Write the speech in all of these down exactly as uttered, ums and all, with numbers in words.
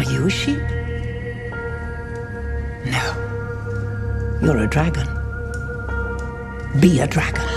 you a sheep? No. You're a dragon. Be a dragon.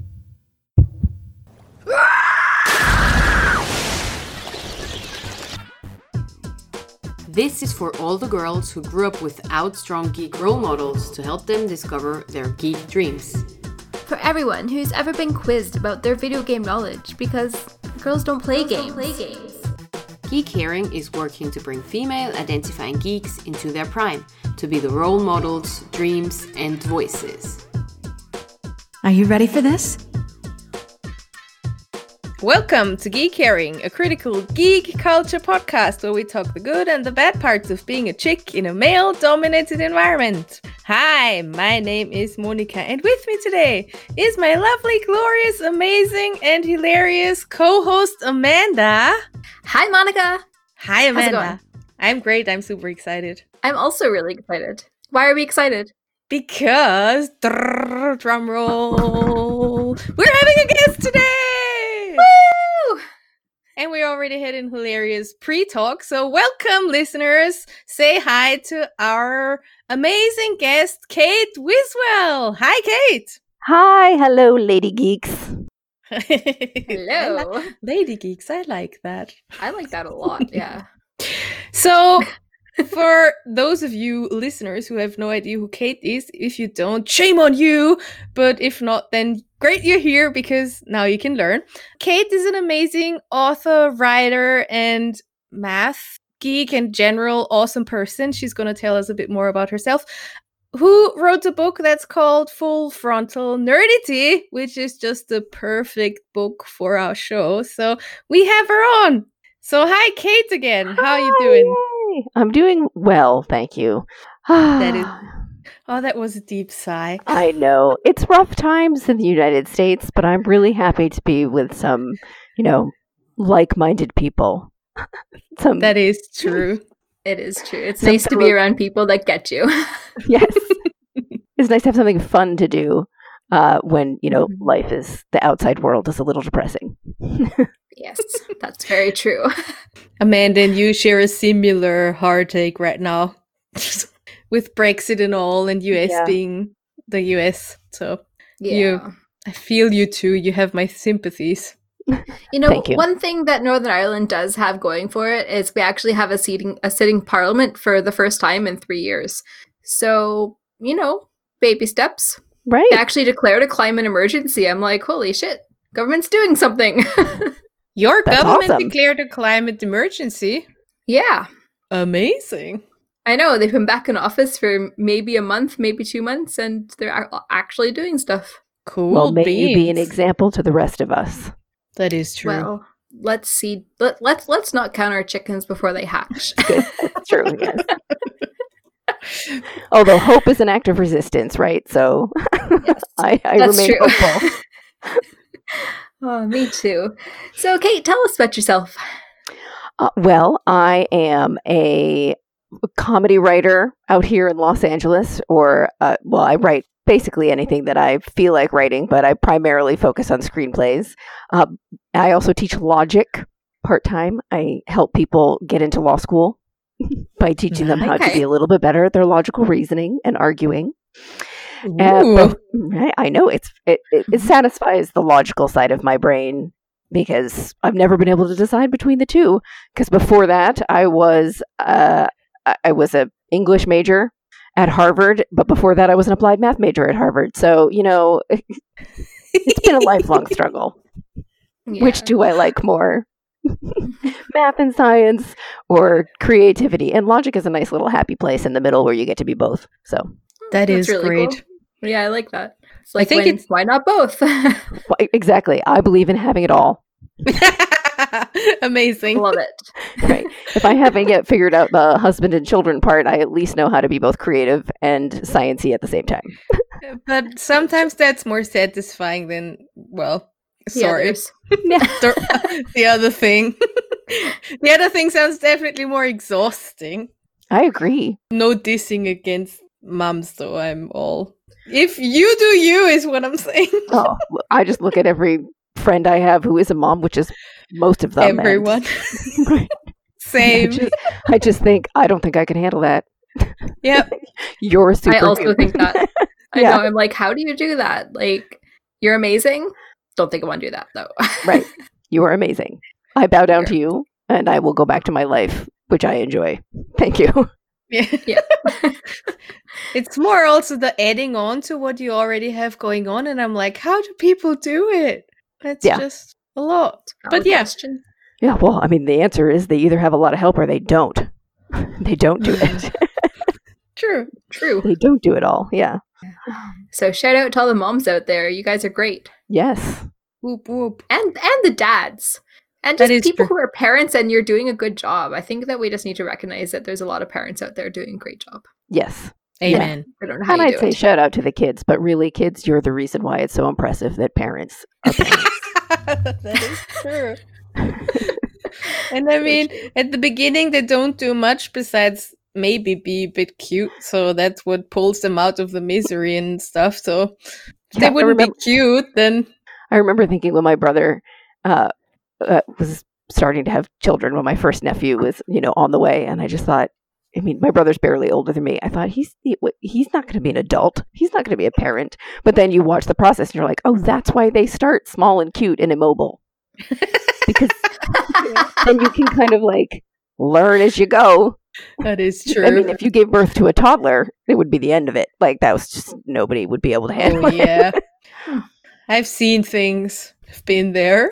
This is for all the girls who grew up without strong geek role models to help them discover their geek dreams. For everyone who's ever been quizzed about their video game knowledge because girls don't play girls games. Don't play games. Geek Hearing is working to bring female identifying geeks into their prime, to be the role models, dreams, and voices. Are you ready for this? Welcome to Geek Hearing, a critical geek culture podcast where we talk the good and the bad parts of being a chick in a male-dominated environment. Hi, my name is Monica, and with me today is my lovely, glorious, amazing, and hilarious co-host Amanda. Hi, Monica. Hi, Amanda. I'm great. I'm super excited. I'm also really excited. Why are we excited? Because, drrr, drum roll, we're having a guest today! Woo! And we already had an hilarious pre-talk, so welcome, listeners. Say hi to our amazing guest, Kate Wiswell. Hi, Kate. Hi, hello, lady geeks. Hello. Like, lady geeks, I like that. I like that a lot, yeah. So, for those of you listeners who have no idea who Kate is, if you don't, shame on you. But if not, then great you're here because now you can learn. Kate is an amazing author, writer, and math geek and general awesome person. She's going to tell us a bit more about herself. Who wrote a book that's called Full Frontal Nerdity, which is just the perfect book for our show. So we have her on. So hi, Kate again. How are you doing? Hi. I'm doing well, thank you. That is. Oh, that was a deep sigh. I know. It's rough times in the United States, but I'm really happy to be with some, you know, like-minded people. some... That is true. It is true. It's nice to be around people that get you. Yes. It's nice to have something fun to do uh, when, you know, life is, the outside world is a little depressing. Yes, that's very true. Amanda and you share a similar heartache right now with Brexit and all, and U S yeah. being the U S. So yeah. you, I feel you too. You have my sympathies. You know, you. One thing that Northern Ireland does have going for it is we actually have a seating, a sitting parliament for the first time in three years. So, you know, baby steps. Right. They actually declared a climate emergency. I'm like, holy shit, government's doing something. Your That's government awesome. declared a climate emergency? Yeah. Amazing. I know. They've been back in office for maybe a month, maybe two months, and they're actually doing stuff. Cool. Well, may beans. you be an example to the rest of us. That is true. Well, let's see. Let, let's let's not count our chickens before they hatch. That's true, yes. Although hope is an act of resistance, right? So yes, I, I that's remain true. hopeful. Oh, me too. So, Kate, tell us about yourself. Uh, well, I am a comedy writer out here in Los Angeles, or, uh, well, I write basically anything that I feel like writing, but I primarily focus on screenplays. Uh, I also teach logic part-time. I help people get into law school by teaching them how Okay. to be a little bit better at their logical reasoning and arguing. Uh, but, right, I know it's it, it, it satisfies the logical side of my brain because I've never been able to decide between the two. Because before that, I was uh, I was a English major at Harvard, but before that, I was an applied math major at Harvard. So you know, it's been a lifelong struggle. Yeah. Which do I like more? Math and science or creativity? And logic is a nice little happy place in the middle where you get to be both. So. That That's is really great. Cool. Yeah, I like that. It's like, I think when, it's why not both? Well, exactly. I believe in having it all. Amazing. Love it. Right. If I haven't yet figured out the husband and children part, I at least know how to be both creative and sciencey at the same time. But sometimes that's more satisfying than, well, sorry. The the, the other thing. The other thing sounds definitely more exhausting. I agree. No dissing against mums, though. I'm all... If you do you, is what I'm saying. Oh, I just look at every friend I have who is a mom, which is most of them. Everyone. And... Same. I just, I just think, I don't think I can handle that. Yep. You're super. I also think that. I Yeah. know. I'm like, how do you do that? Like, you're amazing. Don't think I want to do that though. Right. You are amazing. I bow down You're- to you, and I will go back to my life, which I enjoy. Thank you. Yeah. Yeah. It's more also the adding on to what you already have going on, and I'm like, how do people do it? It's Yeah. just a lot. But Valid yeah, question. Yeah, well, I mean, the answer is they either have a lot of help or they don't. They don't do it. true. True. They don't do it all. Yeah. So shout out to all the moms out there. You guys are great. Yes. Whoop whoop. And and the dads. And That just is people true. who are parents and you're doing a good job. I think that we just need to recognize that there's a lot of parents out there doing a great job. Yes. Amen. I don't know how And you I'd do say it. shout out to the kids, but really, kids, you're the reason why it's so impressive that parents are parents. That is true. And I mean, at the beginning, they don't do much besides maybe be a bit cute. So that's what pulls them out of the misery and stuff. So if Yeah, they I wouldn't remember- be cute, then I remember thinking when my brother uh, uh, was starting to have children, when my first nephew was, you know, on the way, and I just thought, I mean, my brother's barely older than me. I thought he's he, he's not going to be an adult. He's not going to be a parent. But then you watch the process, and you're like, oh, that's why they start small and cute and immobile, because then you can kind of like learn as you go. that is true. I mean, if you gave birth to a toddler, it would be the end of it. Like that was just nobody would be able to handle Oh it. yeah. I've seen things. I've been there.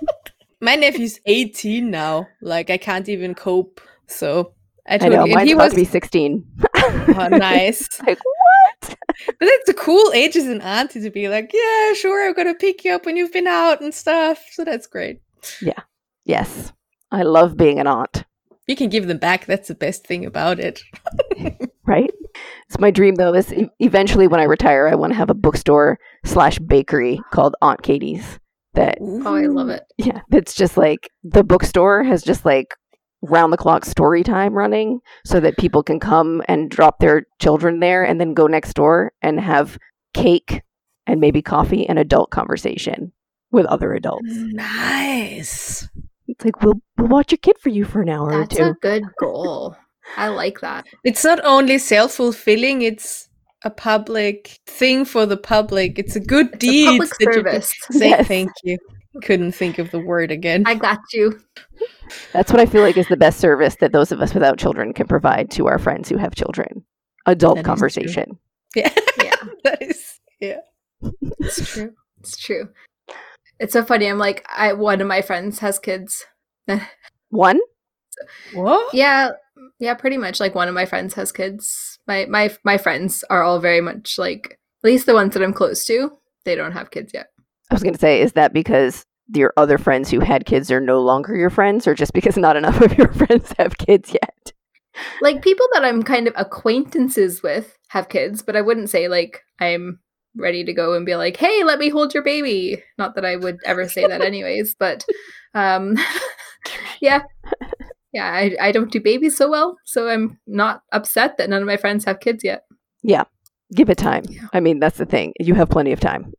My nephew's eighteen now. Like I can't even cope. So I I took know and mine's he about was to be sixteen. oh, nice. Like what? But it's a cool age as an auntie to be like, yeah, sure, I'm gonna pick you up when you've been out and stuff. So that's great. Yes, I love being an aunt. You can give them back. That's the best thing about it. Right? It's my dream, though, is e- eventually when I retire, I want to have a bookstore slash bakery called Aunt Katie's. That, Oh, I love it. yeah, that's just like the bookstore has just like round the clock story time running so that people can come and drop their children there and then go next door and have cake and maybe coffee and adult conversation with other adults. Nice. It's like, we'll, we'll watch a kid for you for an hour That's or two. a good goal. I like that. It's not only self-fulfilling, it's a public thing for the public. It's a good It's deed. a public that you can service. say Yes. thank you. Couldn't think of the word again. I got you. That's what I feel like is the best service that those of us without children can provide to our friends who have children. Adult That is true. conversation. yeah. Yeah. That is yeah. It's true. It's true. It's so funny. I'm like, I one of my friends has kids. One? What? Yeah, yeah, pretty much. Like one of my friends has kids. My my my friends are all very much like, at least the ones that I'm close to, they don't have kids yet. I was going to say, is that because your other friends who had kids are no longer your friends, or just because not enough of your friends have kids yet? Like people that I'm kind of acquaintances with have kids, but I wouldn't say like I'm ready to go and be like, "Hey, let me hold your baby." Not that I would ever say that anyways, but um yeah. Yeah, I I don't do babies so well, so I'm not upset that none of my friends have kids yet. Yeah. Give it time. Yeah. I mean, that's the thing. You have plenty of time.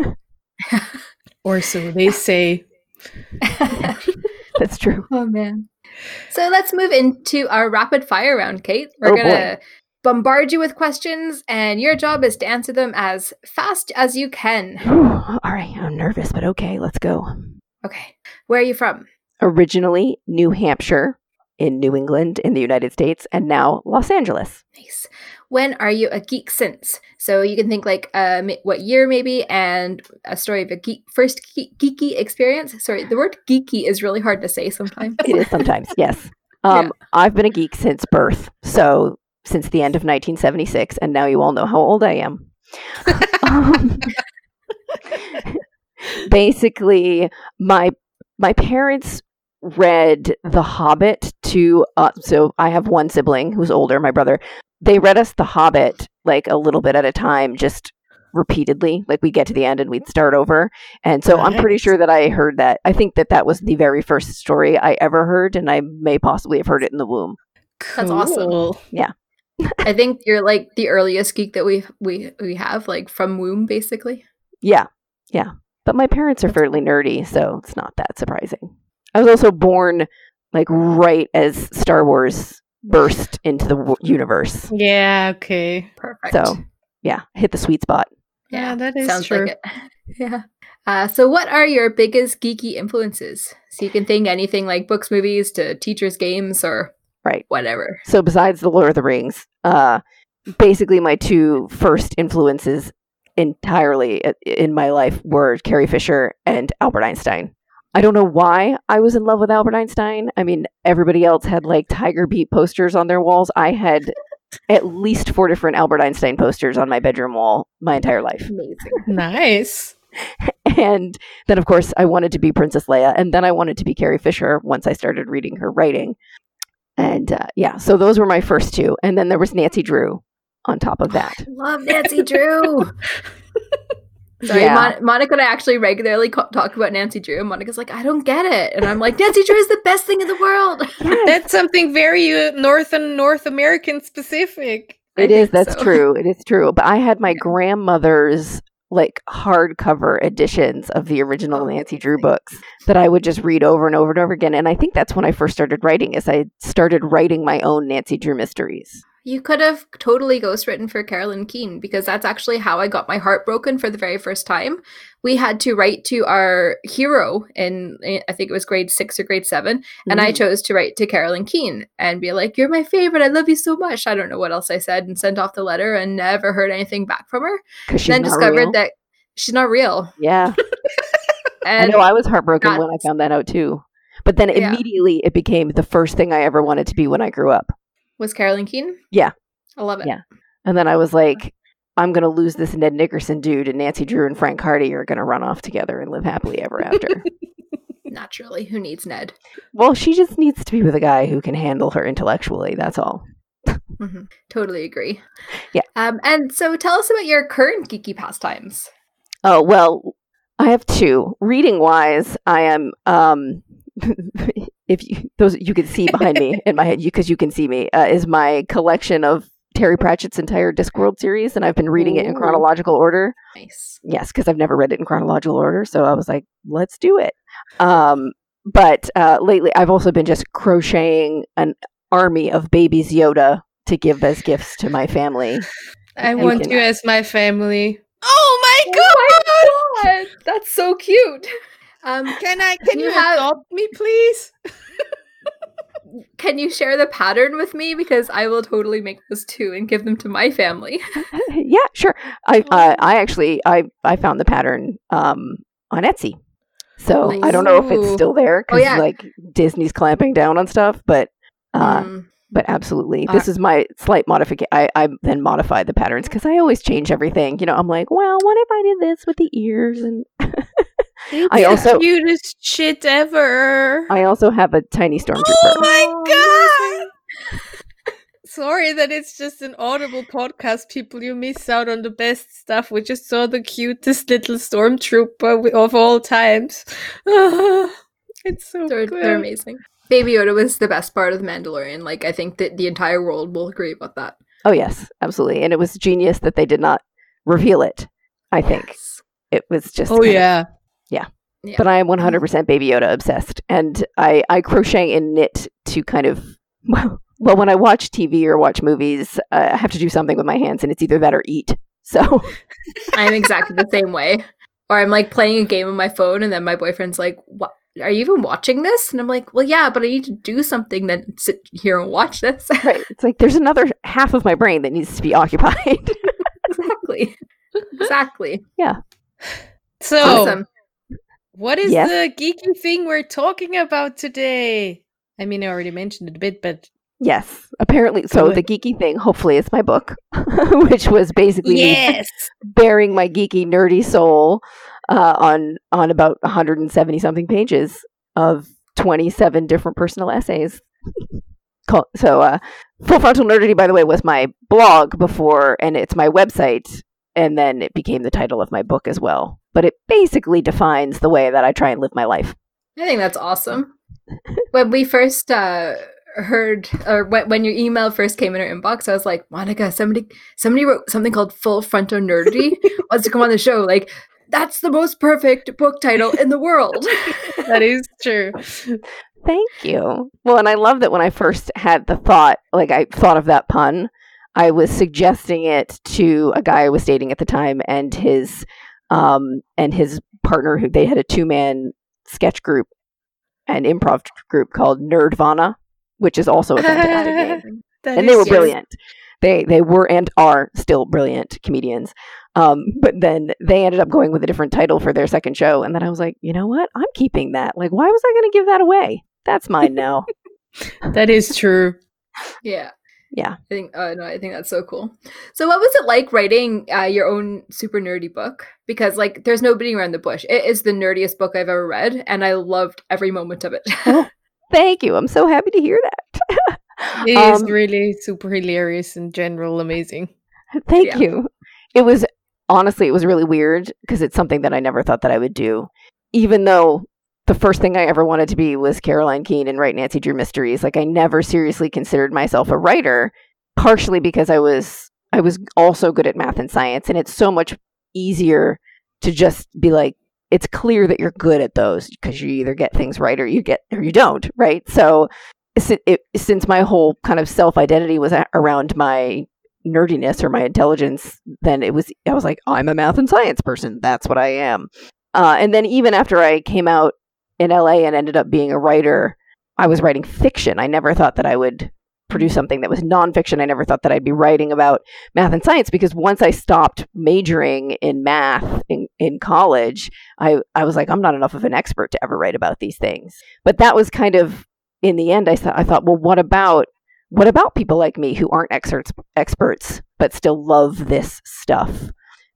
Or so they say. That's true. Oh man. So let's move into our rapid fire round, Kate. We're Oh, gonna bombard you with questions, and your job is to answer them as fast as you can. All right. I'm nervous, but okay. Let's go. Okay. Where are you from? Originally, New Hampshire in New England in the United States, and now Los Angeles. Nice. When are you a geek since? So you can think like uh, ma- what year maybe, and a story of a geek first ge- geeky experience. Sorry, the word geeky is really hard to say sometimes. It is sometimes, yes. Um, Yeah. I've been a geek since birth, so since the end of nineteen seventy-six, and now you all know how old I am. um, basically, my my parents read The Hobbit to uh, so I have one sibling who's older, my brother. They read us The Hobbit like a little bit at a time, just repeatedly. Like we'd get to the end and we'd start over. And so I'm pretty Nice. sure that I heard that. I think that that was the very first story I ever heard, and I may possibly have heard it in the womb. That's awesome. Cool. I think you're like the earliest geek that we we we have, like from womb, basically. Yeah, yeah. But my parents are That's fairly nerdy, so it's not that surprising. I was also born like right as Star Wars burst into the w- universe. Yeah, okay. Perfect. So, yeah, hit the sweet spot. Yeah, that is sounds true. like it. Yeah. Uh, so, what are your biggest geeky influences? So you can think anything like books, movies, to teachers' games, or Right. whatever. So besides the Lord of the Rings, uh, basically my two first influences entirely i- in my life were Carrie Fisher and Albert Einstein. I don't know why I was in love with Albert Einstein. I mean, everybody else had like Tiger Beat posters on their walls. I had at least four different Albert Einstein posters on my bedroom wall my entire life. Amazing. Nice. And then, of course, I wanted to be Princess Leia. And then I wanted to be Carrie Fisher once I started reading her writing. And uh, yeah, so those were my first two. And then there was Nancy Drew on top of that. Love Nancy Drew. Sorry, Yeah. Mon- Monica and I actually regularly co- talk about Nancy Drew. And Monica's like, I don't get it. And I'm like, Nancy Drew is the best thing in the world. That's something very uh, North and North American specific. I It is. think That's so. true. It is true. But I had my grandmother's like hardcover editions of the original Oh, Nancy Drew amazing. books that I would just read over and over and over again. And I think that's when I first started writing. Is I started writing my own Nancy Drew mysteries. You could have totally ghostwritten for Carolyn Keene, because that's actually how I got my heart broken for the very first time. We had to write to our hero in, I think it was grade six or grade seven, and I Mm. chose to write to Carolyn Keene and be like, "You're my favorite. I love you so much." I don't know what else I said, and sent off the letter and never heard anything back from her. 'Cause she's then not discovered real. that she's not real. Yeah. I And know I was heartbroken when I that's- found that out too. But then Yeah. immediately it became the first thing I ever wanted to be when I grew up. was Carolyn Keene? Yeah. I love it. Yeah. And then I was like, I'm going to lose this Ned Nickerson dude, and Nancy Drew and Frank Hardy are going to run off together and live happily ever after. Naturally. Who needs Ned? Well, she just needs to be with a guy who can handle her intellectually. That's all. hmm Totally agree. Yeah. Um, and so tell us about your current geeky pastimes. Oh, well, I have two. Reading wise, I am um if you those you can see behind me in my head, you because you can see me, uh, is my collection of Terry Pratchett's entire Discworld series, and I've been reading it in Ooh. chronological order. Nice. Yes, because I've never read it in chronological order, so I was like, let's do it. Um, but uh, lately, I've also been just crocheting an army of babies Yoda to give as gifts to my family. I You want can- you as my family. Oh my god! Oh my god, that's so cute. Um, Can I? Can You you, have- adopt me, please? can you share the pattern with me, because I will totally make those too and give them to my family. Yeah, sure. I uh, I actually I I found the pattern um, on Etsy, so I don't know if it's Ooh. still there Oh, because yeah. like Disney's clamping down on stuff, but. Uh, Mm. But absolutely, Uh, this is my slight modification. I, I then modified the patterns because I always change everything. You know, I'm like, well, what if I did this with the ears? And I also, Cutest shit ever. I also have a tiny stormtrooper. Oh my god! Sorry that it's just an audible podcast, people. You miss out on the best stuff. We just saw the cutest little stormtrooper wi- of all times. It's so They're, good. they're amazing. Baby Yoda was the best part of The Mandalorian. Like, I think that the entire world will agree about that. Oh yes, absolutely, and it was genius that they did not reveal it. I think Yes. it was just. Oh kind of- yeah. Yeah. But I am one hundred percent Baby Yoda obsessed, and I I crochet and knit to kind of well, well when I watch T V or watch movies, uh, I have to do something with my hands, and it's either that or eat. So I'm exactly the same way. Or I'm like playing a game on my phone, and then my boyfriend's like, "What? Are you even watching this?" And I'm like, "Well, yeah, but I need to do something than sit here and watch this." right, it's like there's another half of my brain that needs to be occupied. Exactly. Exactly. So, Awesome. what is Yes. the geeky thing we're talking about today? I mean, I already mentioned it a bit, but Yes, apparently. So Go the geeky thing, hopefully, it's my book, which was basically me yes. bearing my geeky, nerdy soul uh, on on about one hundred seventy something pages of twenty-seven different personal essays. Call- So, uh, Full Frontal Nerdity, by the way, was my blog before, and it's my website, and then it became the title of my book as well. But it basically defines the way that I try and live my life. I think that's awesome. When we first uh, heard, or when, when your email first came in our inbox, I was like, Monica, somebody somebody wrote something called Full Frontal Nerdity wants to come on the show. Like, that's the most perfect book title in the world. That is true. Thank you. Well, and I love that when I first had the thought, like I thought of that pun, I was suggesting it to a guy I was dating at the time and his um and his partner, who they had a two-man sketch group and improv group called Nerdvana, which is also a fantastic game. And they were brilliant. They they were and are still brilliant comedians. Um, but then they ended up going with a different title for their second show. And then I was like, you know what? I'm keeping that. Like, why was I going to give that away? That's mine now. That is true. Yeah. Yeah. I think, uh, no, I think that's so cool. So what was it like writing uh, your own super nerdy book? Because like, there's no beating around the bush. It is the nerdiest book I've ever read. And I loved every moment of it. Oh, thank you. I'm so happy to hear that. It um, is really super hilarious in general. Amazing. Thank Yeah. you. It was, honestly, it was really weird because it's something that I never thought that I would do. Even though the first thing I ever wanted to be was Caroline Keene and write Nancy Drew mysteries. Like I never seriously considered myself a writer, partially because I was I was also good at math and science, and it's so much easier to just be like, it's clear that you're good at those because you either get things right or you get or you don't, right? So it, it, since my whole kind of self-identity was a- around my nerdiness or my intelligence, then it was I was like, oh, I'm a math and science person. That's what I am. Uh, and then even after I came out in L A and ended up being a writer, I was writing fiction. I never thought that I would produce something that was nonfiction. I never thought that I'd be writing about math and science because once I stopped majoring in math in, in college, I, I was like, I'm not enough of an expert to ever write about these things. But that was kind of, in the end, I thought, I thought, well, what about what about people like me who aren't experts, experts but still love this stuff?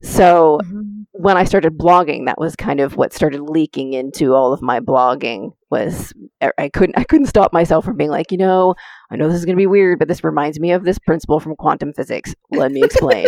So Mm-hmm. when I started blogging, that was kind of what started leaking into all of my blogging. Was I couldn't I couldn't stop myself from being like, you know, I know this is going to be weird, but this reminds me of this principle from quantum physics. Let me explain.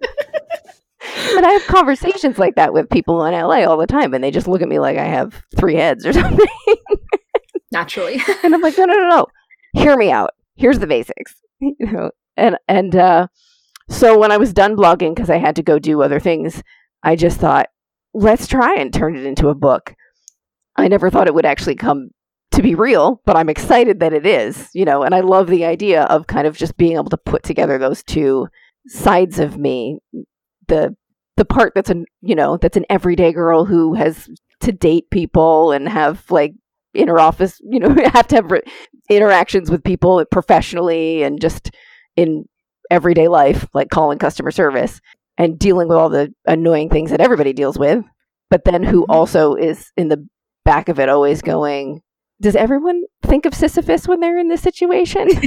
And I have conversations like that with people in L A all the time, and they just look at me like I have three heads or something. Naturally. And I'm like, no, no, no, no. Hear me out. Here's the basics. You know, and and uh, so when I was done blogging, because I had to go do other things, I just thought, let's try and turn it into a book. I never thought it would actually come to be real, but I'm excited that it is, you know, and I love the idea of kind of just being able to put together those two sides of me. The the part that's an, you know, that's an everyday girl who has to date people and have like inner office, you know, have to have re- interactions with people professionally and just in everyday life, like calling customer service and dealing with all the annoying things that everybody deals with. But then who also is in the back of it always going, does everyone think of Sisyphus when they're in this situation? Is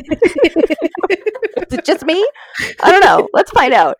it just me? I don't know. Let's find out.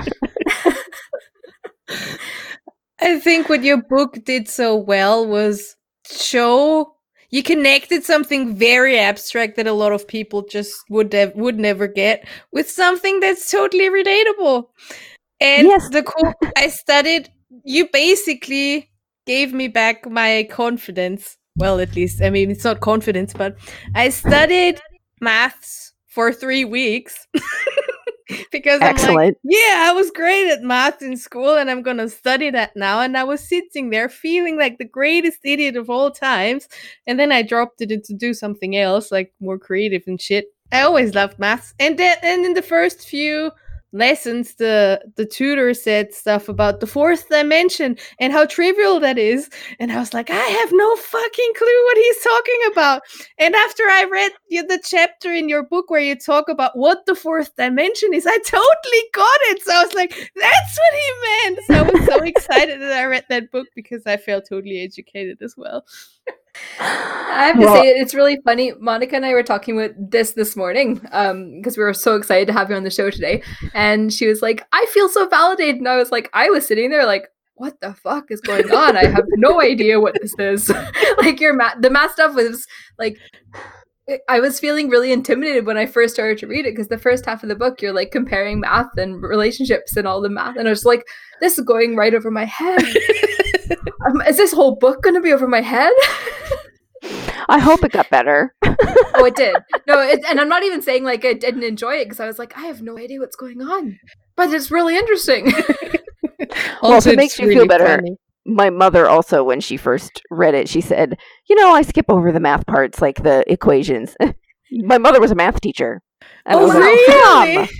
I think what your book did so well was show you connected something very abstract that a lot of people just would have, would never get with something that's totally relatable. And Yes. the cool, I studied, you basically gave me back my confidence. Well, at least, I mean, it's not confidence, but I studied maths for three weeks. Because I'm Excellent. like, yeah, I was great at math in school and I'm going to study that now. And I was sitting there feeling like the greatest idiot of all times. And then I dropped it to do something else, like more creative and shit. I always loved maths. And then and in the first few lessons, the the tutor said stuff about the fourth dimension and how trivial that is. And I was like, I have no fucking clue what he's talking about. And after I read the, the chapter in your book where you talk about what the fourth dimension is, I totally got it. So I was like, that's what he meant. So I was so excited that I read that book because I felt totally educated as well. I have to Well- say, it's really funny. Monica and I were talking about this this morning um, because we were so excited to have you on the show today. And she was like, I feel so validated. And I was like, I was sitting there like, what the fuck is going on? I have no idea what this is. Like your math, the math stuff was like, I was feeling really intimidated when I first started to read it because the first half of the book, you're like comparing math and relationships and all the math. And I was like, this is going right over my head. um, is this whole book going to be over my head? I hope it got better. Oh, it did. No, it, and I'm not even saying like I didn't enjoy it because I was like, I have no idea what's going on, but it's really interesting. Well, if Also, it makes it's you feel better, funny. my mother also, when she first read it, she said, you know, I skip over the math parts, like the equations. My mother was a math teacher. And Oh, I was like, really? "Mom."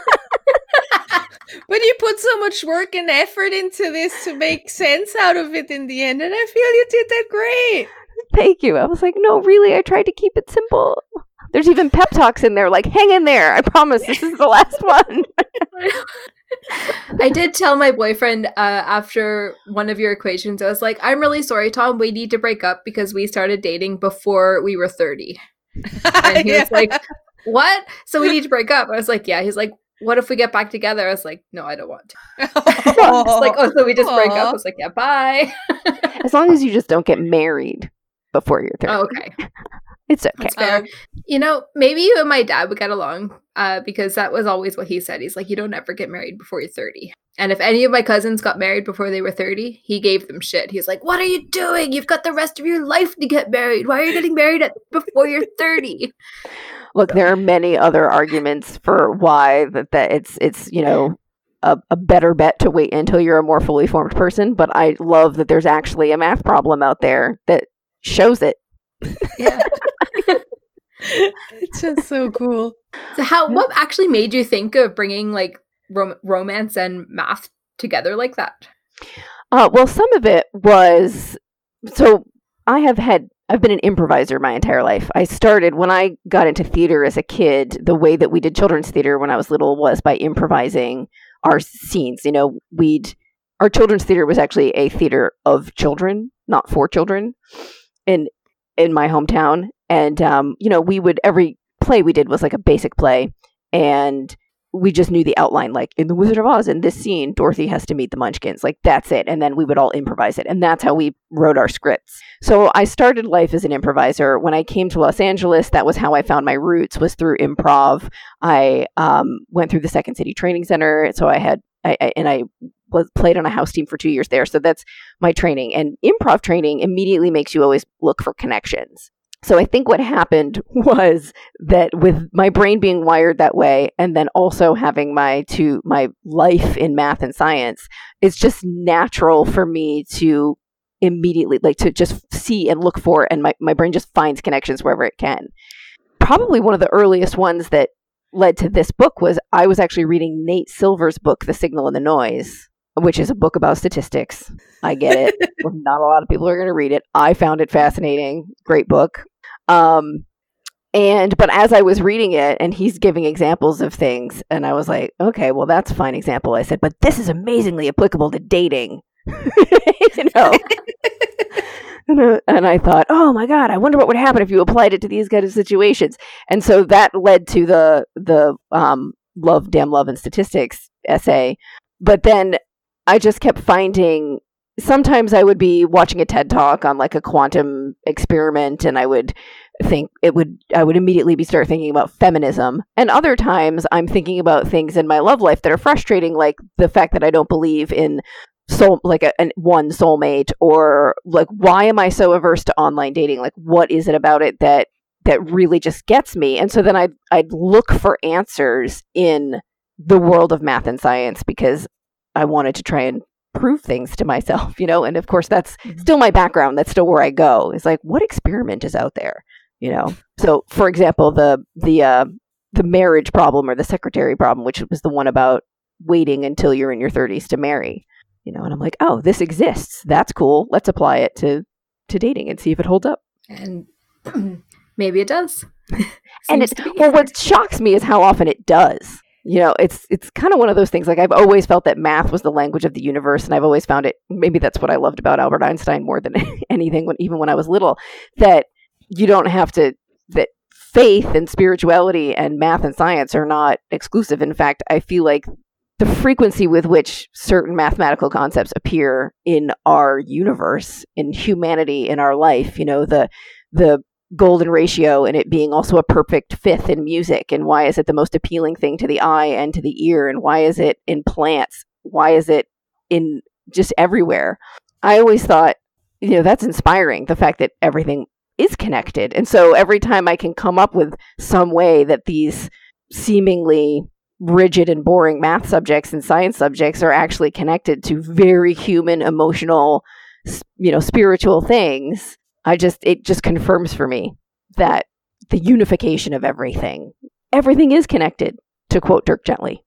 But you put so much work and effort into this to make sense out of it in the end, and I feel you did that great. Thank you. I was like, no, really, I tried to keep it simple. There's even pep talks in there, like, hang in there. I promise this is the last one. I did tell my boyfriend uh, after one of your equations, I was like, I'm really sorry, Tom, we need to break up because we started dating before we were thirty. And he was Yeah. like, what? So we need to break up. I was like, yeah. He's like, what if we get back together? I was like, no, I don't want to. I was like, oh, so we just break up? I was like, yeah, bye. As long as you just don't get married before you're thirty. Oh, okay. It's okay. That's fair. Um, You know, maybe you and my dad would get along uh, because that was always what he said. He's like, you don't ever get married before you're thirty. And if any of my cousins got married before they were thirty, he gave them shit. He's like, what are you doing? You've got the rest of your life to get married. Why are you getting married at, before you're thirty? Look, there are many other arguments for why that, that it's it's you know a, a better bet to wait until you're a more fully formed person. But I love that there's actually a math problem out there that shows it. Yeah. It's just so cool. So how, what actually made you think of bringing like rom- romance and math together like that? Uh, well, some of it was so I have had I've been an improviser my entire life. I started when I got into theater as a kid. The way that we did children's theater when I was little was by improvising our scenes. You know, we'd our children's theater was actually a theater of children, not for children, in in my hometown. And um, you know, we would every play we did was like a basic play, and we just knew the outline, like in The Wizard of Oz, in this scene, Dorothy has to meet the Munchkins. Like, that's it. And then we would all improvise it. And that's how we wrote our scripts. So I started life as an improviser. When I came to Los Angeles, that was how I found my roots, was through improv. I um, went through the Second City Training Center. So I had, I, I, and I was played on a house team for two years there. So that's my training. And improv training immediately makes you always look for connections. So I think what happened was that with my brain being wired that way, and then also having my to my life in math and science, it's just natural for me to immediately like to just see and look for, and my, my brain just finds connections wherever it can. Probably one of the earliest ones that led to this book was I was actually reading Nate Silver's book, The Signal and the Noise, which is a book about statistics. I get it. Not a lot of people are going to read it. I found it fascinating. Great book. Um, and, but as I was reading it and he's giving examples of things, and I was like, okay, well, that's a fine example. I said, but this is amazingly applicable to dating, you know? and, uh, and I thought, oh my God, I wonder what would happen if you applied it to these kind of situations. And so that led to the, the, um, Love, Damn Love and Statistics essay. But then I just kept finding, sometimes I would be watching a TED Talk on like a quantum experiment, and I would think it would, I would immediately be start thinking about feminism. And other times I'm thinking about things in my love life that are frustrating, like the fact that I don't believe in soul, like a, an, one soulmate, or like, why am I so averse to online dating? Like, what is it about it that, that really just gets me? And so then I'd, I'd look for answers in the world of math and science because I wanted to try and prove things to myself, you know? And of course, that's still my background. That's still where I go. It's like, what experiment is out there, you know? So for example, the, the, uh, the marriage problem or the secretary problem, which was the one about waiting until you're in your thirties to marry, you know? And I'm like, oh, this exists. That's cool. Let's apply it to, to dating and see if it holds up. And maybe it does. And Seems it, to be. well, what shocks me is how often it does. You know, it's it's kind of one of those things. Like, I've always felt that math was the language of the universe, and I've always found it. Maybe that's what I loved about Albert Einstein more than anything. When even when I was little, that you don't have to. That faith and spirituality and math and science are not exclusive. In fact, I feel like the frequency with which certain mathematical concepts appear in our universe, in humanity, in our life. You know, the the golden ratio and it being also a perfect fifth in music, and why is it the most appealing thing to the eye and to the ear, and why is it in plants, why is it in just everywhere? I always thought, you know, that's inspiring, the fact that everything is connected. And so every time I can come up with some way that these seemingly rigid and boring math subjects and science subjects are actually connected to very human, emotional, you know, spiritual things. I just, it just confirms for me that the unification of everything, everything is connected, to quote Dirk Gently.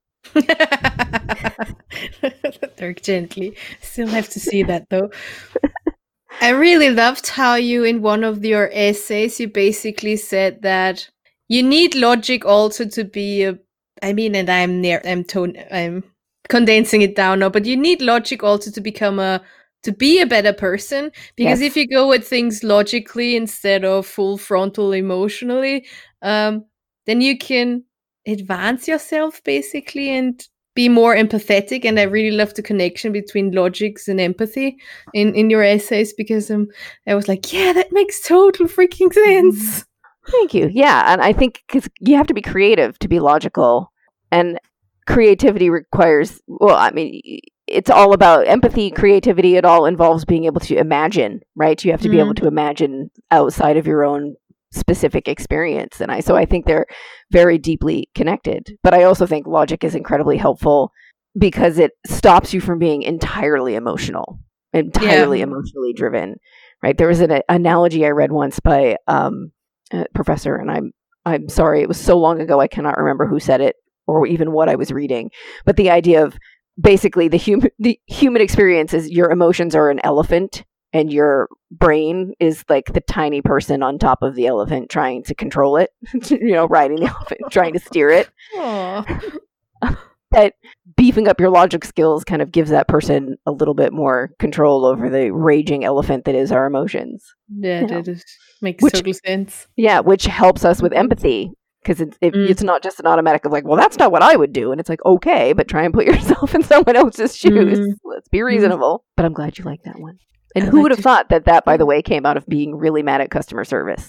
Dirk Gently. Still have to see that though. I really loved how you, in one of your essays, you basically said that you need logic also to be a, I mean, and I'm near, I'm tone, I'm condensing it down now, but you need logic also to become a, to be a better person. Because Yes. if you go at things logically instead of full frontal emotionally, um, then you can advance yourself basically and be more empathetic. And I really love the connection between logics and empathy in, in your essays, because um, I was like, yeah, that makes total freaking sense. Thank you. Yeah. And I think because you have to be creative to be logical, and creativity requires, well, I mean, it's all about empathy, creativity. It all involves being able to imagine, right? You have to be able to imagine outside of your own specific experience. And I, so I think they're very deeply connected. But I also think logic is incredibly helpful because it stops you from being entirely emotional, entirely Yeah. emotionally driven, right? There was an a- analogy I read once by um, a professor, and I'm I'm sorry, it was so long ago I cannot remember who said it or even what I was reading. But the idea of basically the human the human experience is your emotions are an elephant, and your brain is like the tiny person on top of the elephant trying to control it, you know, riding the elephant, trying to steer it. Aw. That beefing up your logic skills kind of gives that person a little bit more control over the raging elephant that is our emotions. Yeah, You know. that is, makes Which- total sense. Yeah, which helps us with empathy, because it's, it, Mm. it's not just an automatic of like, well, that's not what I would do. And it's like, okay, but try and put yourself in someone else's shoes. Mm. Let's be reasonable. But I'm glad you like that one. And I who like would have to- thought that that, by the way, came out of being really mad at customer service?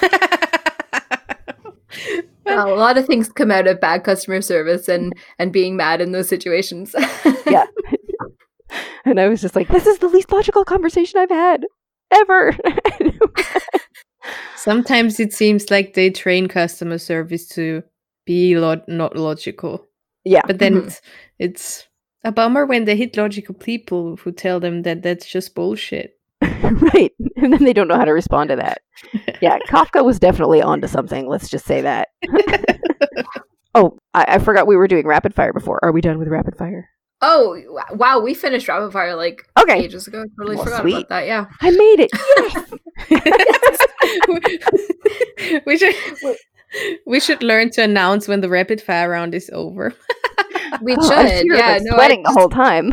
Well, a lot of things come out of bad customer service and and being mad in those situations. Yeah. And I was just like, this is the least logical conversation I've had ever. Sometimes it seems like they train customer service to be lo- not logical. Yeah. But then Mhm. it's, it's a bummer when they hit logical people who tell them that that's just bullshit. Right. And then they don't know how to respond to that. Yeah, Kafka was definitely onto something. Let's just say that. Oh, I, I forgot we were doing rapid fire before. Are we done with rapid fire? Oh, wow, we finished rapid fire like Okay. ages ago. Totally Well, forgot sweet. about that. Yeah. I made it. Yes. we should we should learn to announce when the rapid fire round is over. We Oh, I was should. here, Yeah, like, no, I sweating the just- whole time.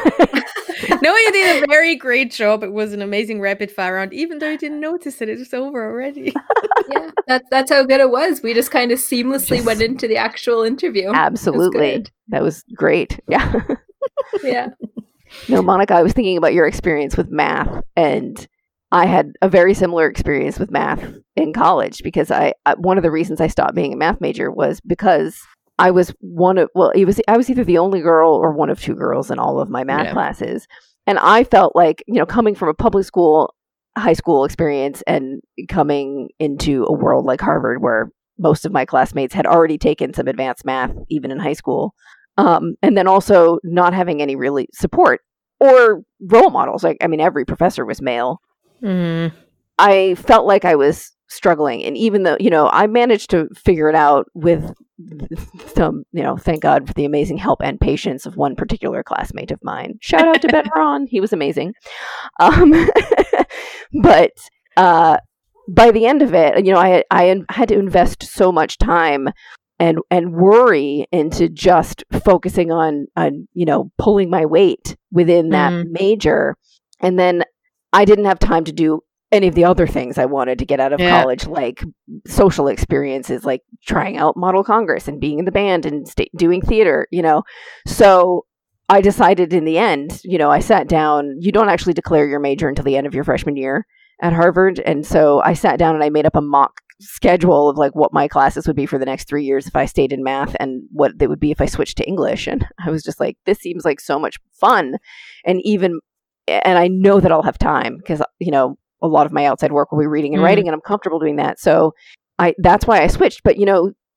No, you did a very great job. It was an amazing rapid fire round, even though you didn't notice it. It was over already. yeah, that's that's how good it was. We just kind of seamlessly Just- went into the actual interview. It was Absolutely. good. That was great. Yeah. Yeah. No, Monica, I was thinking about your experience with math, and I had a very similar experience with math in college because I, I one of the reasons I stopped being a math major was because I was one of well, it was I was either the only girl or one of two girls in all of my math Yeah. classes, and I felt like, you know, coming from a public school, high school experience, and coming into a world like Harvard where most of my classmates had already taken some advanced math even in high school. Um, and then also not having any really support or role models. Like, I mean, every professor was male. Mm. I felt like I was struggling. And even though, you know, I managed to figure it out with some, you know, thank God for the amazing help and patience of one particular classmate of mine. Shout out to Ben Ron. He was amazing. Um, but uh, by the end of it, you know, I, I had to invest so much time and and worry into just focusing on, on you know, pulling my weight within that Mhm. major. And then I didn't have time to do any of the other things I wanted to get out of Yeah. college, like social experiences, like trying out Model Congress and being in the band and sta- doing theater, you know. So I decided in the end, you know, I sat down. You don't actually declare your major until the end of your freshman year at Harvard. And so I sat down and I made up a mock schedule of like what my classes would be for the next three years if I stayed in math and what they would be if I switched to English. And I was just like, this seems like so much fun. And even, and I know that I'll have time because, you know, a lot of my outside work will be reading and Mm. writing, and I'm comfortable doing that. So I, that's why I switched. But, you know,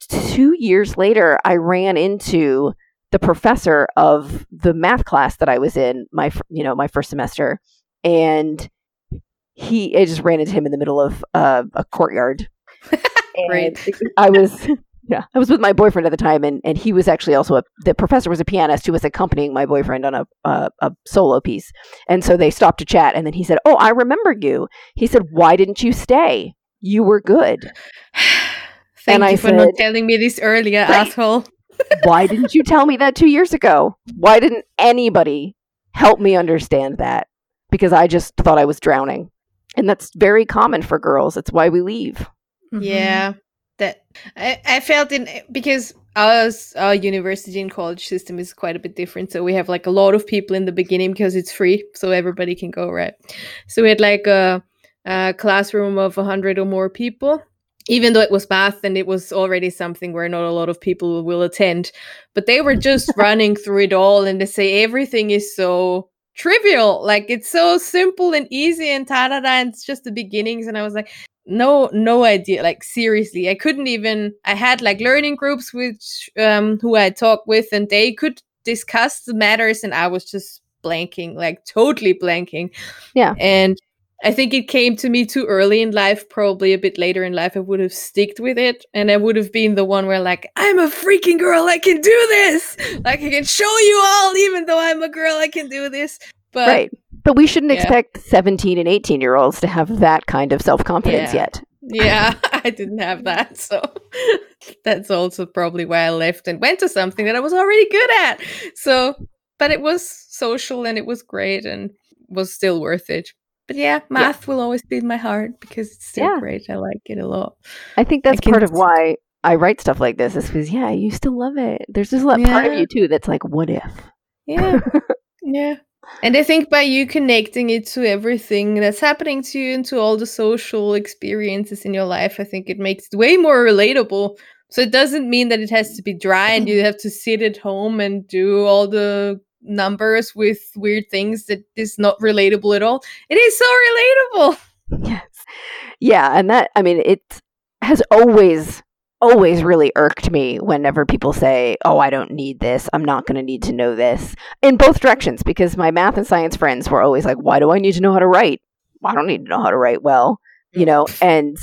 two years later, I ran into the professor of the math class that I was in my, you know, my first semester, and he, I just ran into him in the middle of uh, a courtyard. Great. I was, yeah, I was with my boyfriend at the time, and, and he was actually also a, the professor was a pianist who was accompanying my boyfriend on a, a a solo piece, and so they stopped to chat, and then he said, "Oh, I remember you." He said, "Why didn't you stay? You were good." Thank and you I for said, not telling me this earlier, Right. asshole. "Why didn't you tell me that two years ago? Why didn't anybody help me understand that? Because I just thought I was drowning." And that's very common for girls. It's why we leave. Mhm. Yeah, that I, I felt in because our our university and college system is quite a bit different. So we have like a lot of people in the beginning because it's free, so everybody can go, right? So we had like a, a classroom of a hundred or more people. Even though it was math and it was already something where not a lot of people will attend, but they were just running through it all, and they say everything is so trivial, like it's so simple and easy and ta-da-da, and it's just the beginnings. And I was like, no no idea, like seriously, I couldn't even, I had like learning groups which um who I talked with, and they could discuss the matters, and I was just blanking, like totally blanking. Yeah. And I think it came to me too early in life. Probably a bit later in life I would have sticked with it, and I would have been the one where like, I'm a freaking girl, I can do this, like I can show you all, even though I'm a girl, I can do this. But Right. But we shouldn't yeah. expect seventeen and eighteen year olds to have that kind of self-confidence Yeah. yet. yeah, I didn't have that, so that's also probably why I left and went to something that I was already good at. So, but it was social and it was great and was still worth it. But yeah, math will always be in my heart because it's still Yeah. great. I like it a lot. I think that's I can part of s- why I write stuff like this, is because, yeah, you still love it. There's just that part of Yeah. you, too, that's like, what if? Yeah, yeah. And I think by you connecting it to everything that's happening to you and to all the social experiences in your life, I think it makes it way more relatable. So it doesn't mean that it has to be dry and you have to sit at home and do all the numbers with weird things that is not relatable at all. It is so relatable. Yes. Yeah, and that, I mean, it has always, always really irked me whenever people say, oh, I don't need this. I'm not going to need to know this. In both directions, because my math and science friends were always like, why do I need to know how to write? I don't need to know how to write well, you know? And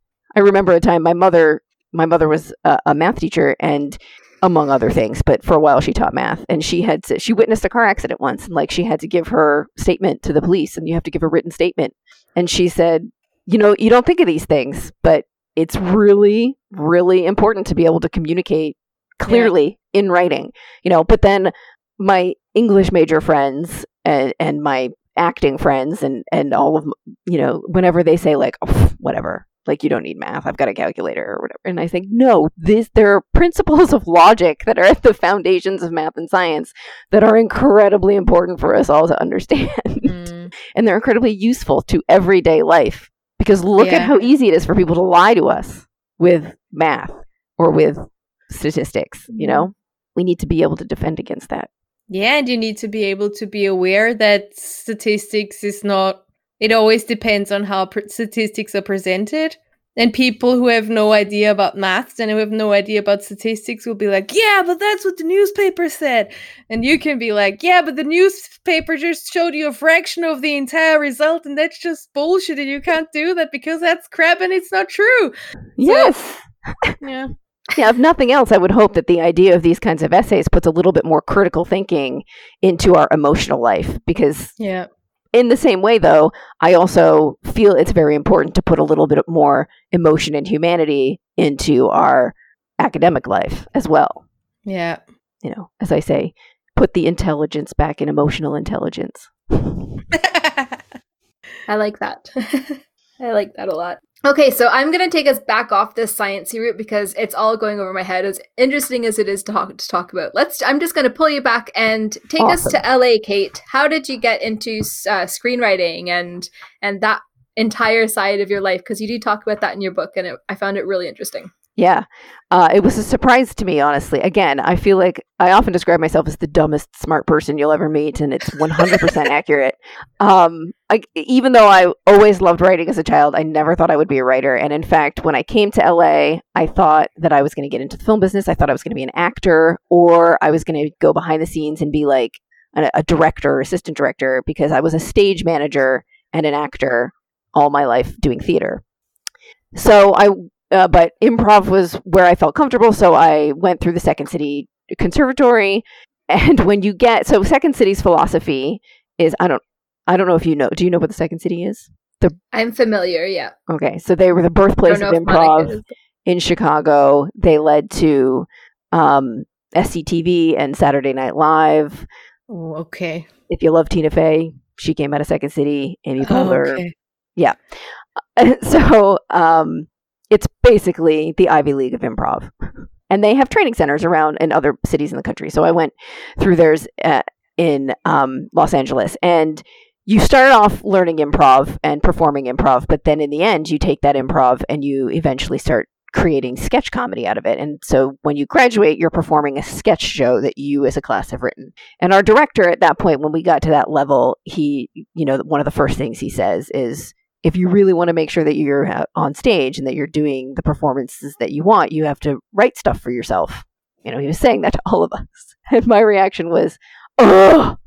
I remember a time my mother, my mother was a, a math teacher, and among other things, but for a while she taught math, and she had to, she witnessed a car accident once, and like she had to give her statement to the police, and you have to give a written statement. And she said, you know, you don't think of these things, but it's really, really important to be able to communicate clearly in writing, you know. But then my English major friends and, and my acting friends and, and all of, you know, whenever they say like, oh, whatever, like you don't need math, I've got a calculator or whatever. And I think, no, this, there are principles of logic that are at the foundations of math and science that are incredibly important for us all to understand. Mm. And they're incredibly useful to everyday life. Because look Yeah. at how easy it is for people to lie to us with math or with statistics, you know? We need to be able to defend against that. Yeah, and you need to be able to be aware that statistics is not, it always depends on how pr- statistics are presented. And people who have no idea about maths and who have no idea about statistics will be like, yeah, but that's what the newspaper said. And you can be like, yeah, but the newspaper just showed you a fraction of the entire result, and that's just bullshit, and you can't do that because that's crap and it's not true. Yes. Yeah. Yeah, if nothing else, I would hope that the idea of these kinds of essays puts a little bit more critical thinking into our emotional life. Because Yeah. in the same way, though, I also feel it's very important to put a little bit more emotion and humanity into our academic life as well. Yeah. You know, as I say, put the intelligence back in emotional intelligence. I like that. I like that a lot. Okay, so I'm going to take us back off this sciencey route because it's all going over my head. As interesting as it is to talk, to talk about, let's. I'm just going to pull you back and take us Awesome. to L A, Kate. How did you get into uh, screenwriting and and that entire side of your life? Because you do talk about that in your book, and it, I found it really interesting. Yeah. Uh, it was a surprise to me, honestly. Again, I feel like I often describe myself as the dumbest smart person you'll ever meet, and it's one hundred percent accurate. Um, I, even though I always loved writing as a child, I never thought I would be a writer. And in fact, when I came to L A, I thought that I was going to get into the film business. I thought I was going to be an actor, or I was going to go behind the scenes and be like a, a director or assistant director, because I was a stage manager and an actor all my life doing theater. So I... Uh, but improv was where I felt comfortable, so I went through the Second City Conservatory. And when you get so Second City's philosophy is I don't I don't know if you know. Do you know what the Second City is? The I'm familiar. Yeah. Okay, so they were the birthplace of improv in Chicago. They led to um, S C T V and Saturday Night Live. Oh, okay. If you love Tina Fey, she came out of Second City. Amy Poehler. Oh, okay. Yeah. So. Um, It's basically the Ivy League of improv. And they have training centers around in other cities in the country. So I went through theirs uh, in um, Los Angeles. And you start off learning improv and performing improv, but then in the end, you take that improv and you eventually start creating sketch comedy out of it. And so when you graduate, you're performing a sketch show that you as a class have written. And our director at that point, when we got to that level, he, you know, one of the first things he says is, if you really want to make sure that you're on stage and that you're doing the performances that you want, you have to write stuff for yourself. You know, he was saying that to all of us. And my reaction was, ugh,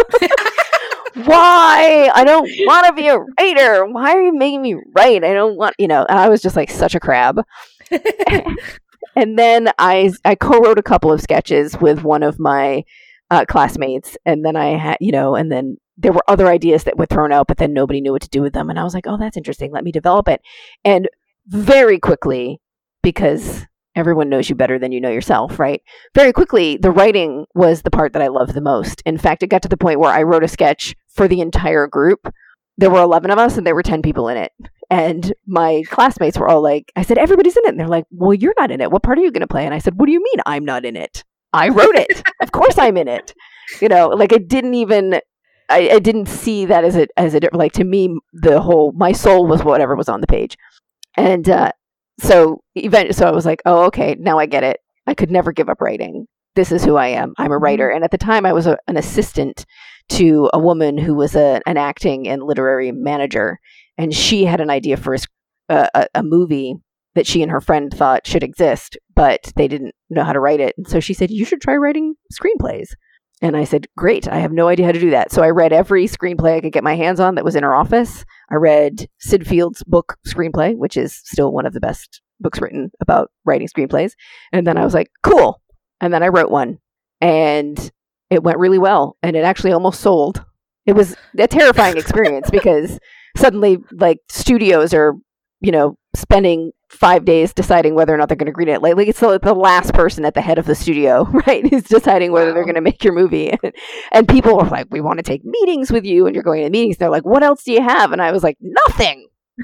why? I don't want to be a writer. Why are you making me write? I don't want, you know, and I was just like such a crab. And then I, I co-wrote a couple of sketches with one of my uh, classmates. And then I had, you know, and then there were other ideas that were thrown out, but then nobody knew what to do with them. And I was like, oh, that's interesting. Let me develop it. And very quickly, because everyone knows you better than you know yourself, right? Very quickly, the writing was the part that I loved the most. In fact, it got to the point where I wrote a sketch for the entire group. There were eleven of us and there were ten people in it. And my classmates were all like, I said, everybody's in it. And they're like, well, you're not in it. What part are you going to play? And I said, what do you mean I'm not in it? I wrote it. Of course I'm in it. You know, like it didn't even... I, I didn't see that as a, as a, like, to me, the whole, my soul was whatever was on the page. And uh, so, event, so I was like, oh, okay, now I get it. I could never give up writing. This is who I am. I'm a writer. And at the time, I was a, an assistant to a woman who was a, an acting and literary manager. And she had an idea for a, a, a movie that she and her friend thought should exist, but they didn't know how to write it. And so she said, you should try writing screenplays. And I said, great, I have no idea how to do that. So I read every screenplay I could get my hands on that was in her office. I read Sid Field's book Screenplay, which is still one of the best books written about writing screenplays. And then I was like, cool. And then I wrote one. And it went really well. And it actually almost sold. It was a terrifying experience because suddenly, like, studios are, you know, spending five days deciding whether or not they're going to green it. Like, like it's the, the last person at the head of the studio, right, who's deciding whether wow. they're going to make your movie. And, and people were like, we want to take meetings with you. And you're going to meetings. They're like, what else do you have? And I was like, nothing.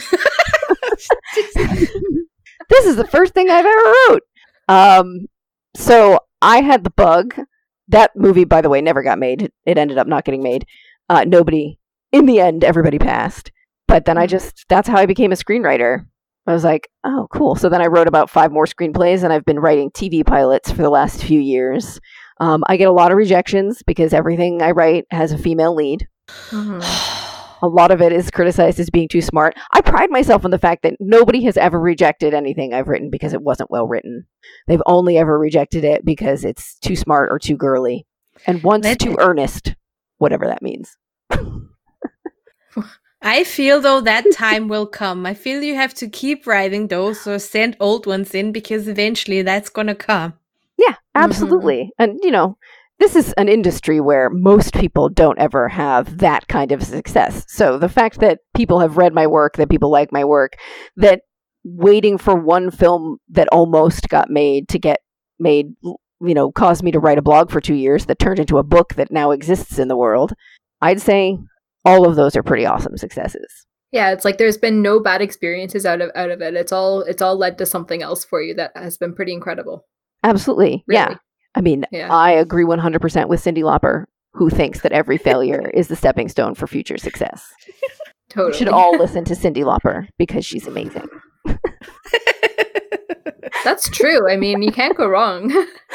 This is the first thing I've ever wrote. Um, so I had the bug. That movie, by the way, never got made. It ended up not getting made. Uh, nobody, in the end, everybody passed. But then I just, that's how I became a screenwriter. I was like, oh, cool. So then I wrote about five more screenplays, and I've been writing T V pilots for the last few years. Um, I get a lot of rejections because everything I write has a female lead. Mm-hmm. A lot of it is criticized as being too smart. I pride myself on the fact that nobody has ever rejected anything I've written because it wasn't well written. They've only ever rejected it because it's too smart or too girly. And once That's too it. earnest, whatever that means. I feel, though, that time will come. I feel you have to keep writing those or send old ones in because eventually that's going to come. Yeah, absolutely. Mm-hmm. And, you know, this is an industry where most people don't ever have that kind of success. So the fact that people have read my work, that people like my work, that waiting for one film that almost got made to get made, you know, caused me to write a blog for two years that turned into a book that now exists in the world, I'd say all of those are pretty awesome successes. Yeah, it's like there's been no bad experiences out of out of it. It's all it's all led to something else for you that has been pretty incredible. Absolutely. Really. Yeah. I mean, yeah. I agree one hundred percent with Cyndi Lauper, who thinks that every failure is the stepping stone for future success. Totally. We should all listen to Cyndi Lauper because she's amazing. That's true. I mean, you can't go wrong.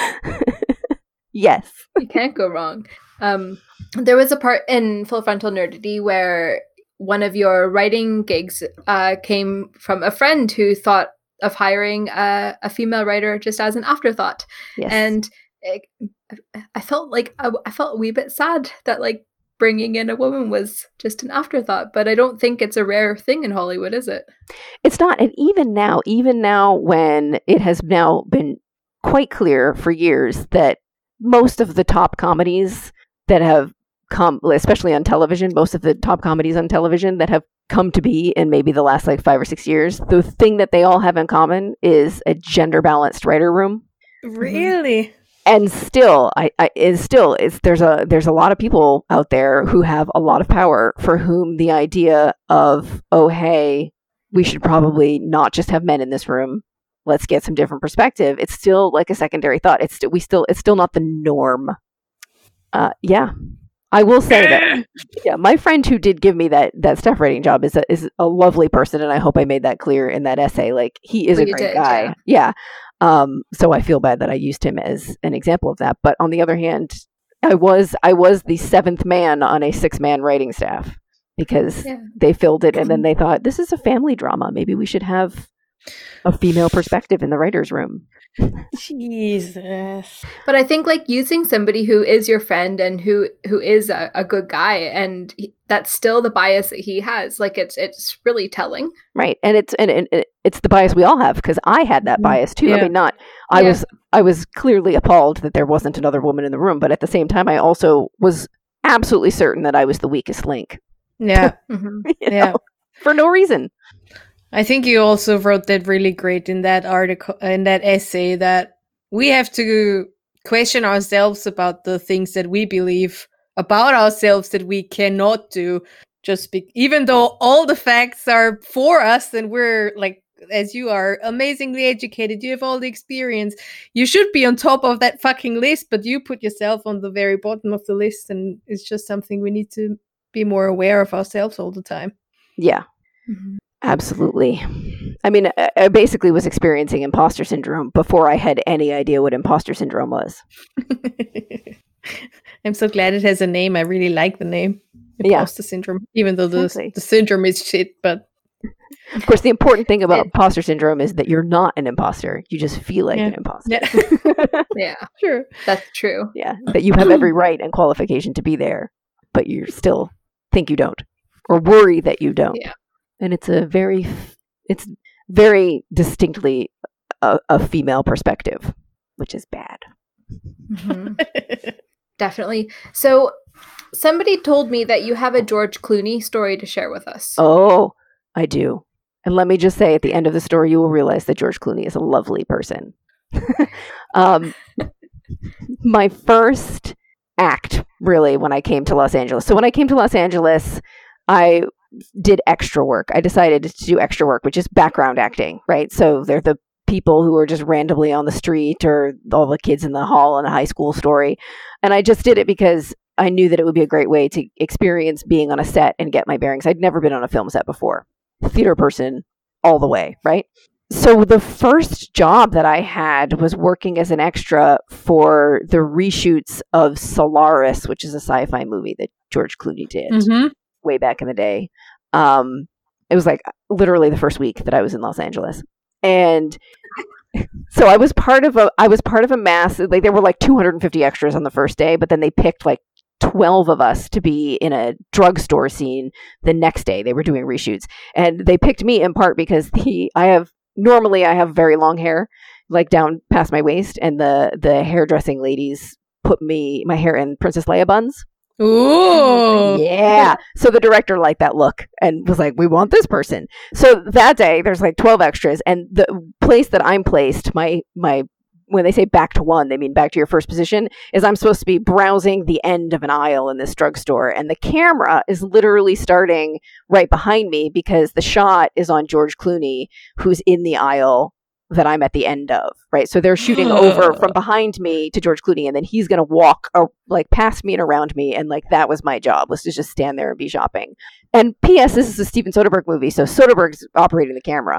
Yes. You can't go wrong. Um, there was a part in Full Frontal Nerdity where one of your writing gigs uh, came from a friend who thought of hiring a, a female writer just as an afterthought. Yes. And it, I felt like I, I felt a wee bit sad that like bringing in a woman was just an afterthought, but I don't think it's a rare thing in Hollywood, is it? It's not. And even now, even now when it has now been quite clear for years that most of the top comedies that have come, especially on television, most of the top comedies on television that have come to be in maybe the last like five or six years, the thing that they all have in common is a gender balanced writer room. Really? And still, I, I is still is there's a there's a lot of people out there who have a lot of power for whom the idea of, oh hey, we should probably not just have men in this room. Let's get some different perspective. It's still like a secondary thought. It's st- we still it's still not the norm. Uh, yeah, I will say that. Yeah, my friend who did give me that that staff writing job is a, is a lovely person, and I hope I made that clear in that essay. Like he is Well, a you great did, guy. yeah. Yeah. Um. So I feel bad that I used him as an example of that. But on the other hand, I was I was the seventh man on a six man writing staff because Yeah. they filled it, and then they thought this is a family drama. Maybe we should have a female perspective in the writer's room. Jesus. But I think like using somebody who is your friend and who who is a, a good guy, and he, that's still the bias that he has. Like it's it's really telling. Right. And it's and, and it- it's the bias we all have because I had that bias too. I Yeah. mean, not I Yeah. was I was clearly appalled that there wasn't another woman in the room, but at the same time I also was absolutely certain that I was the weakest link. Yeah. Mhm. you Yeah. know, for no reason. I think you also wrote that really great in that article, in that essay, that we have to question ourselves about the things that we believe about ourselves that we cannot do. Just be- even though all the facts are for us, and we're like, as you are amazingly educated, you have all the experience. You should be on top of that fucking list, but you put yourself on the very bottom of the list, and it's just something we need to be more aware of ourselves all the time. Yeah. Mhm. Absolutely. I mean, I, I basically was experiencing imposter syndrome before I had any idea what imposter syndrome was. I'm so glad it has a name. I really like the name. Yeah. Imposter syndrome, even though the, Exactly. the syndrome is shit, but Of course, the important thing about It- imposter syndrome is that you're not an imposter. You just feel like Yeah. an imposter. yeah, Yeah, sure. that's true. Yeah, that you have every right and qualification to be there, but you still think you don't, or worry that you don't. Yeah. And it's a very, it's very distinctly a, a female perspective, which is bad. Mhm. Definitely. So somebody told me that you have a George Clooney story to share with us. Oh, I do. And let me just say, at the end of the story, you will realize that George Clooney is a lovely person. um, my first act, really, when I came to Los Angeles. So when I came to Los Angeles, I did extra work. I decided to do extra work, which is background acting, right? So they're the people who are just randomly on the street, or all the kids in the hall in a high school story. And I just did it because I knew that it would be a great way to experience being on a set and get my bearings. I'd never been on a film set before. Theater person all the way, right? So the first job that I had was working as an extra for the reshoots of Solaris, which is a sci-fi movie that George Clooney did Mm-hmm. way back in the day. Um, it was like literally the first week that I was in Los Angeles. And so I was part of a I was part of a mass, like there were like two hundred fifty extras on the first day, but then they picked like twelve of us to be in a drugstore scene the next day. They were doing reshoots. And they picked me in part because the I have normally I have very long hair, like down past my waist, and the the hairdressing ladies put me my hair in Princess Leia buns. Ooh. Yeah. So the director liked that look and was like, we want this person. So that day there's like twelve extras, and the place that I'm placed, my, my, when they say back to one, they mean back to your first position, is I'm supposed to be browsing the end of an aisle in this drugstore. And the camera is literally starting right behind me because the shot is on George Clooney, who's in the aisle that I'm at the end of, right? So they're shooting over from behind me to George Clooney, and then he's going to walk uh, like past me and around me. And like, that was my job, was to just stand there and be shopping. And P S, this is a Steven Soderbergh movie. So Soderbergh's operating the camera.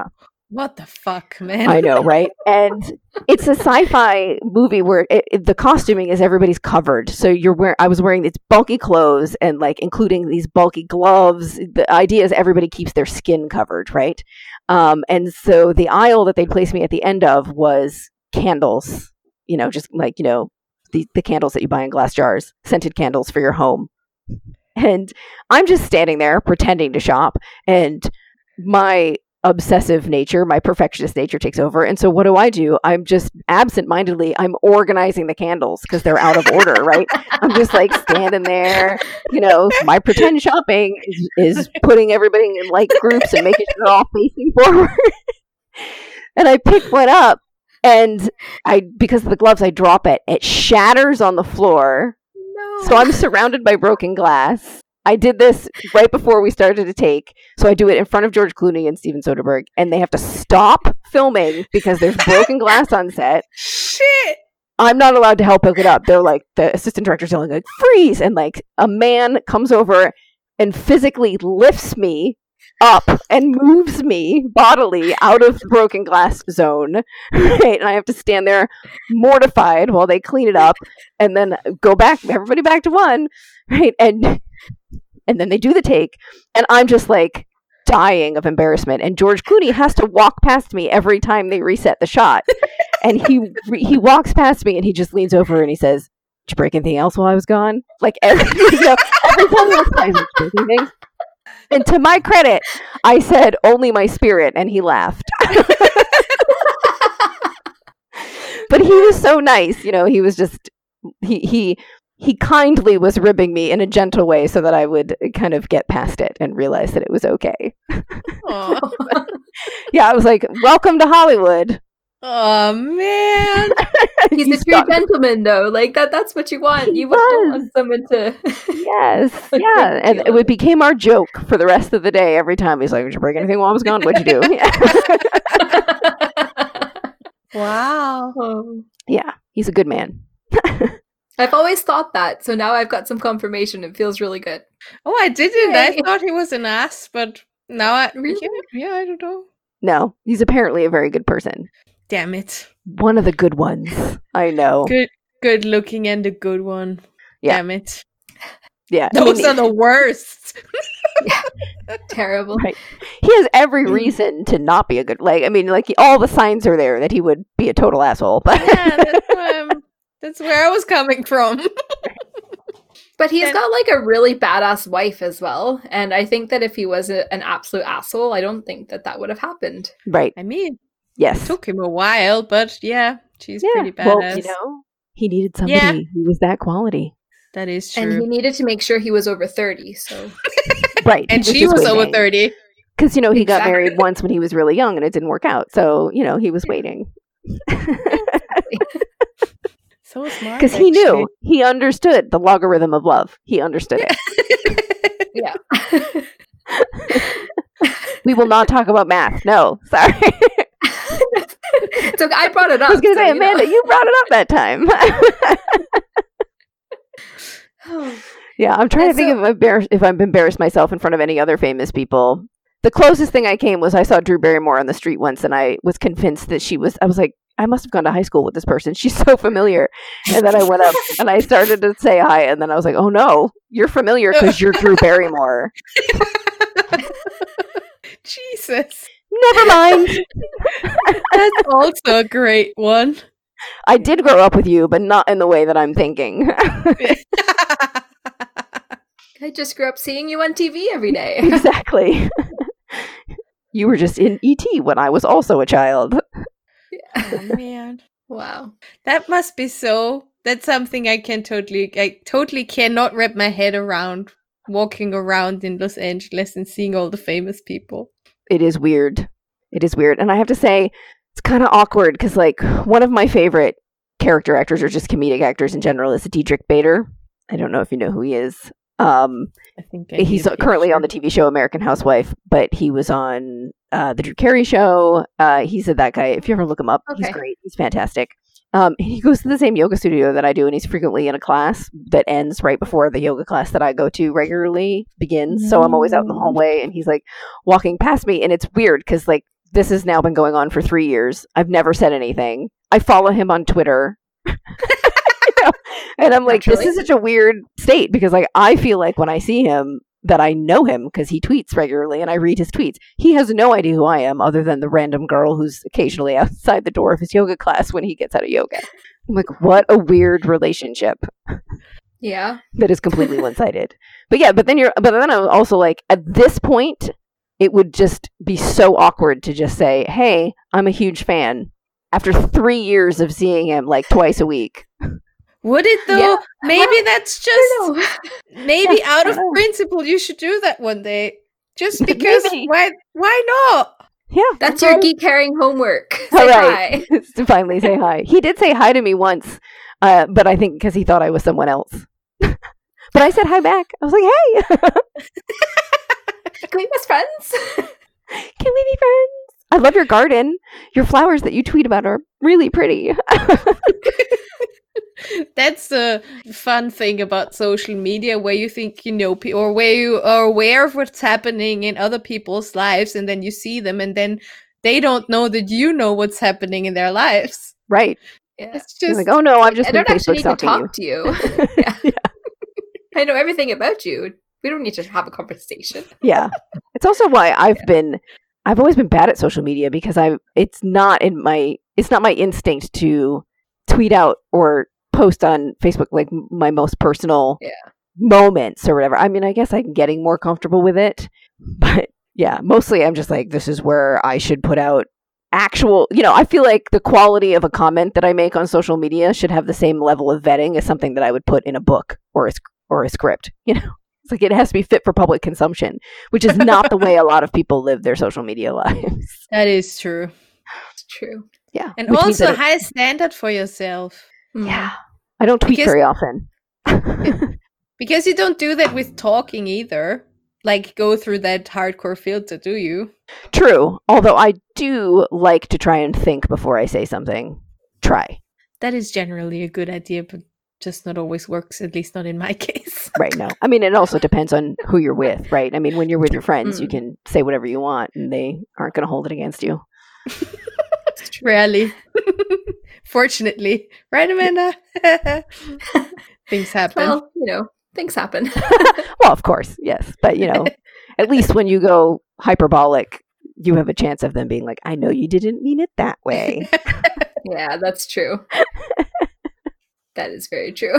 What the fuck, man? I know, right? And it's a sci-fi movie where it, it, the costuming is everybody's covered. So you're wearing, I was wearing these bulky clothes and like including these bulky gloves. The idea is everybody keeps their skin covered, right? Um, and so the aisle that they placed me at the end of was candles, you know, just like, you know, the, the candles that you buy in glass jars, scented candles for your home. And I'm just standing there pretending to shop, and my obsessive nature, my perfectionist nature takes over. And so what do I do? I'm just absentmindedly, I'm organizing the candles because they're out of order, right? I'm just like standing there, you know, my pretend shopping is, is putting everybody in like groups and making sure they're all facing forward. And I pick one up, and I, because of the gloves, I drop it. It shatters on the floor. No. So I'm surrounded by broken glass. I did this right before we started to take, so I do it in front of George Clooney and Steven Soderbergh, and they have to stop filming because there's broken glass on set. Shit! I'm not allowed to help pick it up. They're like, the assistant director's yelling, like, freeze! And like, a man comes over and physically lifts me up and moves me bodily out of the broken glass zone, right? And I have to stand there mortified while they clean it up, and then go back, everybody back to one, right? And and then they do the take, and I'm just like dying of embarrassment. And George Clooney has to walk past me every time they reset the shot, and he he walks past me and he just leans over and he says, "Did you break anything else while I was gone?" Like every, you know, every time he walks by, he's like, "Did you break anything?" And to my credit, I said, "Only my spirit," and he laughed. But he was so nice, you know, he was just, he, he, he kindly was ribbing me in a gentle way so that I would kind of get past it and realize that it was okay. Yeah, I was like, welcome to Hollywood. Oh, man. He's, He's a true got- gentleman, though. Like, that that's what you want. He You would don't was. want someone to... Yes, yeah. And it would became our joke for the rest of the day every time. He's like, "Did you break anything while I was gone? What'd you do?" Wow. Oh. Yeah, he's a good man. I've always thought that, so now I've got some confirmation. It feels really good. Oh, I didn't. I Yay. thought he was an ass, but now I... Really? Yeah, yeah, I don't know. No, he's apparently a very good person. Damn it. One of the good ones. I know. Good good looking and a good one. Yeah. Damn it. Yeah. I Those mean, are the worst. Terrible. Right. He has every reason to not be a good, like, I mean, like, he, all the signs are there that he would be a total asshole, but Yeah, that's, why I'm- that's where I was coming from. But he's And- got like a really badass wife as well. And I think that if he was a, an absolute asshole, I don't think that that would have happened. right. I mean, Yes. it took him a while, but yeah, she's Yeah. pretty badass. Well, you know, he needed somebody Yeah. who was that quality. That is And he true. needed to make sure he was over thirty. So Right. And she was over thirty. Because, you know, he got Exactly. married once when he was really young and it didn't work out. So, you know, he was waiting. So smart. Because he knew. He understood the logarithm of love. He understood it. yeah. We will not talk about math. No. Sorry. So I brought it up. I was going to so, say, you know. Amanda, you brought it up that time. Yeah, I'm trying And to think so- if, I've embar- if I've embarrassed myself in front of any other famous people. The closest thing I came was I saw Drew Barrymore on the street once, and I was convinced that she was, I was like, I must have gone to high school with this person. She's so familiar. And then I went up and I started to say hi, and then I was like, oh no, you're familiar because you're Drew Barrymore. Jesus. Never mind. That's also a great one. I did grow up with you, but not in the way that I'm thinking. I just grew up seeing you on T V every day. Exactly. You were just in E T when I was also a child. Oh man. Wow. That must be so. That's something I can totally, I totally cannot wrap my head around walking around in Los Angeles and seeing all the famous people. It is weird. It is weird. And I have to say, it's kind of awkward because, like, one of my favorite character actors or just comedic actors in general is Diedrich Bader. I don't know if you know who he is. Um, I think I he's need a currently picture. on the T V show American Housewife, but he was on uh, the Drew Carey show. Uh, he's a, that guy. If you ever look him up, he's Okay. great. He's fantastic. Um, he goes to the same yoga studio that I do, and he's frequently in a class that ends right before the yoga class that I go to regularly begins. So I'm always out in the Mm. hallway, and he's like walking past me, and it's weird because like this has now been going on for three years. I've never said anything. I follow him on Twitter. You know? And I'm like, Naturally. this is such a weird state because like I feel like when I see him that I know him because he tweets regularly and I read his tweets. He has no idea who I am other than the random girl who's occasionally outside the door of his yoga class when he gets out of yoga. I'm like, what a weird relationship Yeah. that is completely one-sided. But yeah, but then you're, but then I'm also like, at this point, it would just be so awkward to just say, hey, I'm a huge fan after three years of seeing him like twice a week. Would it though? Yeah. Maybe Well, that's I don't just know. maybe Yeah, out I of know. principle you should do that one day. Just because Maybe. why why not? Yeah. That's your geek herring homework. Say All hi. right. It's to finally say hi. He did say hi to me once, uh, but I think because he thought I was someone else. But I said hi back. I was like, hey, Can we be best friends? can we be friends? I love your garden. Your flowers that you tweet about are really pretty. That's the fun thing about social media, where you think you know pe- or where you are aware of what's happening in other people's lives, and then you see them, and then they don't know that you know what's happening in their lives. Right. Yeah. It's You're just like, oh no, I've just I been don't actually Facebook need to stalking talk to you. yeah. I know everything about you. We don't need to have a conversation. Yeah. It's also why I've been I've always been bad at social media because I it's not in my it's not my instinct to tweet out or post on Facebook like m- my most personal Yeah. moments or whatever. I mean, I guess I'm getting more comfortable with it, but yeah, mostly I'm just like this is where I should put out actual, you know, I feel like the quality of a comment that I make on social media should have the same level of vetting as something that I would put in a book or a sc- or a script, you know. It's like it has to be fit for public consumption, which is not the way a lot of people live their social media lives. that is true, It's true. Yeah. and which means also that it- high standard for yourself. Mm. yeah. I don't tweet Because- very often. Because you don't do that with talking either. Like go through that hardcore filter, do you? True. Although I do like to try and think before I say something. Try. That is generally a good idea, but just not always works, at least not in my case. Right. No. I mean, it also depends on who you're with, right? I mean, when you're with your friends, you Mm. can say whatever you want and they aren't going to hold it against you. Rarely. Fortunately. Right, Amanda? Things happen. Well, you know, things happen. Well, of course. Yes. But, you know, at least when you go hyperbolic, you have a chance of them being like, I know you didn't mean it that way. Yeah, that's true. That is very true.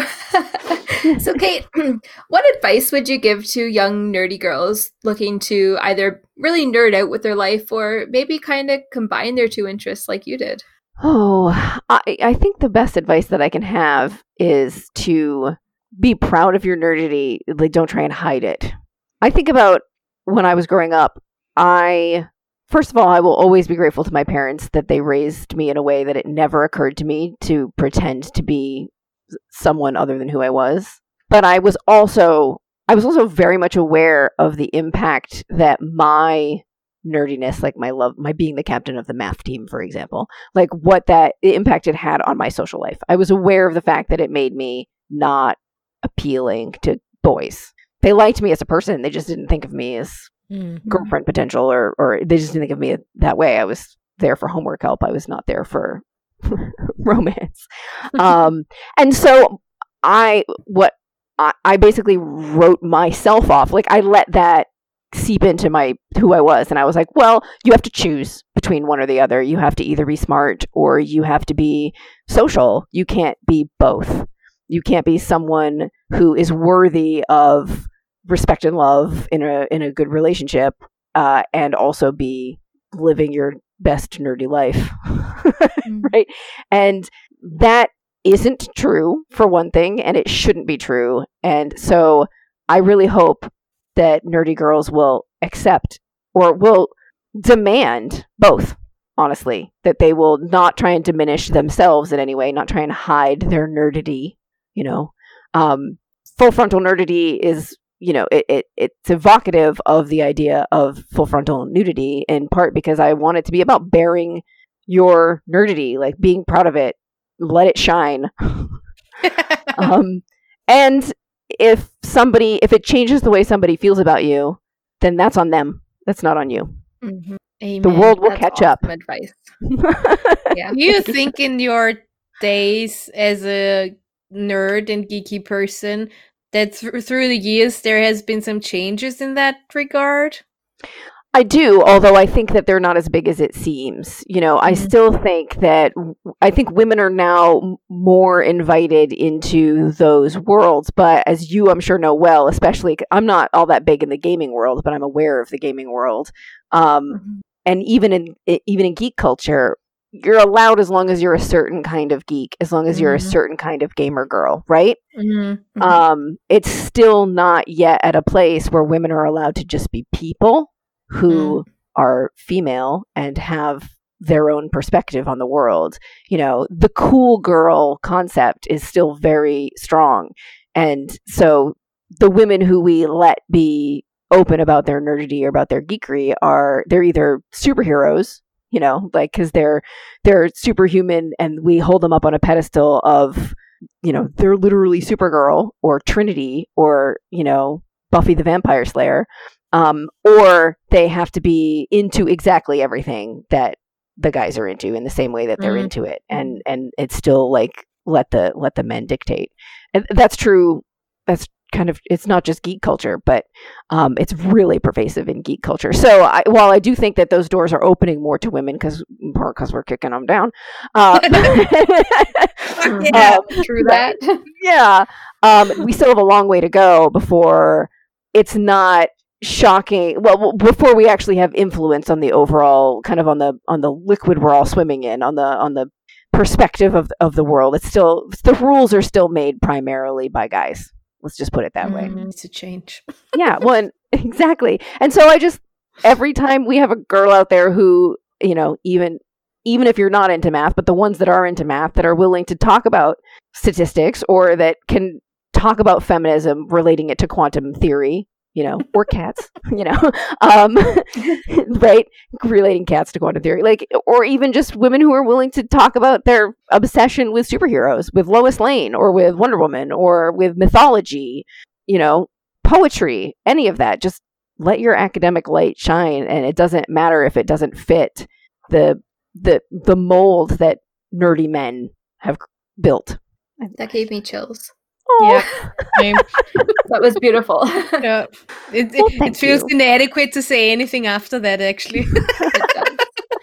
So, Kate, what advice would you give to young nerdy girls looking to either really nerd out with their life or maybe kind of combine their two interests like you did? Oh, I, I think the best advice that I can have is to be proud of your nerdity. Like, don't try and hide it. I think about when I was growing up, I, first of all, I will always be grateful to my parents that they raised me in a way that it never occurred to me to pretend to be someone other than who I was. But I was also, I was also very much aware of the impact that my nerdiness, like my love, my being the captain of the math team, for example, like what that impact it had on my social life. I was aware of the fact that it made me not appealing to boys. They liked me as a person. They just didn't think of me as Mm. girlfriend potential, or or they just didn't think of me that way. I was there for homework help. I was not there for romance. Um, and so I, what I, I basically wrote myself off. Like I let that seep into my, who I was. And I was like, well, you have to choose between one or the other. You have to either be smart or you have to be social. You can't be both. You can't be someone who is worthy of respect and love in a in a good relationship, uh, and also be living your best nerdy life, right? And that isn't true, for one thing, and it shouldn't be true. And so I really hope that nerdy girls will accept or will demand both, honestly, that they will not try and diminish themselves in any way, not try and hide their nerdity, you know. Um, full frontal nerdity is, you know, it, it it's evocative of the idea of full frontal nudity, in part because I want it to be about bearing your nerdity, like being proud of it, let it shine. um, and if somebody, if it changes the way somebody feels about you, then that's on them. That's not on you. Mm-hmm. Amen. The world will That's catch awesome up. advice. Yeah. Do you think in your days as a nerd and geeky person that th- through the years there has been some changes in that regard? I do, although I think that they're not as big as it seems. You know, I Mhm. still think that I think women are now m- more invited into those worlds. But as you, I'm sure, know well, especially I'm not all that big in the gaming world, but I'm aware of the gaming world. Um, Mhm. and even in i- even in geek culture, you're allowed as long as you're a certain kind of geek, as long as you're a Mhm. certain kind of gamer girl, right? Mm-hmm. Um, it's still not yet at a place where women are allowed to just be people who are female and have their own perspective on the world. You know, the cool girl concept is still very strong. And so the women who we let be open about their nerdity or about their geekery are, they're either superheroes, you know, like, because they're, they're superhuman and we hold them up on a pedestal of, you know, they're literally Supergirl or Trinity or, you know, Buffy the Vampire Slayer. Um, or they have to be into exactly everything that the guys are into in the same way that they're Mhm. into it. And, and it's still like, let the, let the men dictate. And that's true. That's kind of, it's not just geek culture, but, um, it's really pervasive in geek culture. So I, while I do think that those doors are opening more to women because, because we're kicking them down, uh, Yeah. um, True that. yeah, um, we still have a long way to go before it's not shocking. Well, w- before we actually have influence on the overall kind of on the on the liquid we're all swimming in, on the on the perspective of of the world. It's still, the rules are still made primarily by guys. Let's just put it that way. Mm, to change. Yeah, well, and, exactly. And so I just, every time we have a girl out there who, you know, even even if you're not into math, but the ones that are into math that are willing to talk about statistics or that can talk about feminism, relating it to quantum theory, you know, or cats, you know, um, right? Relating cats to quantum theory, like, or even just women who are willing to talk about their obsession with superheroes, with Lois Lane or with Wonder Woman or with mythology, you know, poetry, any of that. Just let your academic light shine. And it doesn't matter if it doesn't fit the, the, the mold that nerdy men have built. That gave me chills. Yeah. Same. That was beautiful. Yeah. It, Well, it, thank it feels you. inadequate to say anything after that, actually. It does.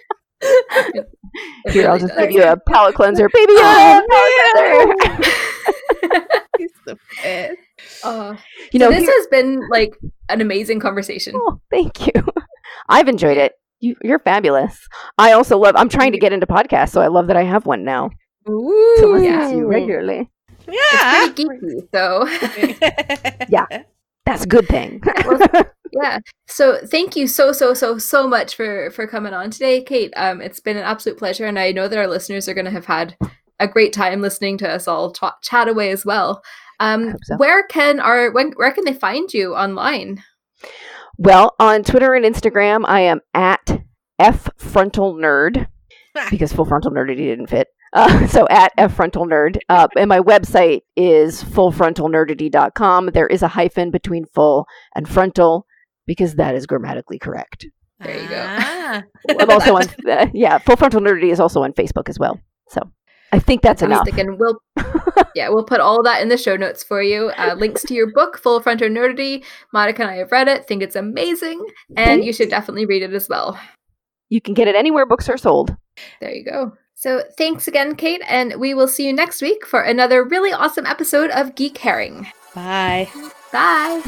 It Here, I'll really just does. give you a palate cleanser. Baby, Oh, oh, palate cleanser. It's the best. Oh. You So know, this here- has been like an amazing conversation. oh, thank you. I've enjoyed it. You, you're fabulous. I also love, I'm trying to get into podcasts, so I love that I have one now to Ooh. listen yeah. to regularly. Yeah. Pretty geeky, so Yeah. That's a good thing. yeah. So thank you so so so so much for for coming on today, Kate. Um, it's been an absolute pleasure, and I know that our listeners are going to have had a great time listening to us all ta- chat away as well. Um, hope so. where can our when, where can they find you online? Well, on Twitter and Instagram, I am at F Frontal Nerd because Full Frontal Nerdity didn't fit. Uh, so at F Frontal Nerd. Uh, and my website is full frontal nerdity dot com. There is a hyphen between full and frontal because that is grammatically correct. There you go. Ah. I'm also on, uh, yeah, Full Frontal Nerdity is also on Facebook as well. So I think that's enough. Fantastic, and we'll yeah we'll put all that in the show notes for you. Uh, links to your book, Full Frontal Nerdity. Monica and I have read it, think it's amazing, and Thanks. you should definitely read it as well. You can get it anywhere books are sold. There you go. So thanks again, Kate, and we will see you next week for another really awesome episode of Geek Herring. Bye. Bye!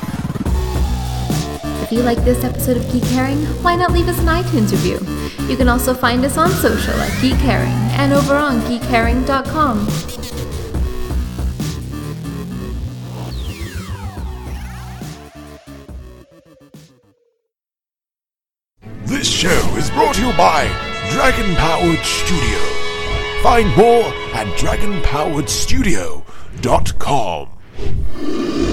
If you like this episode of Geek Herring, why not leave us an iTunes review? You can also find us on social at Geek Herring and over on geek herring dot com. This show is brought to you by Dragon Powered Studio. Find more at dragon powered studio dot com.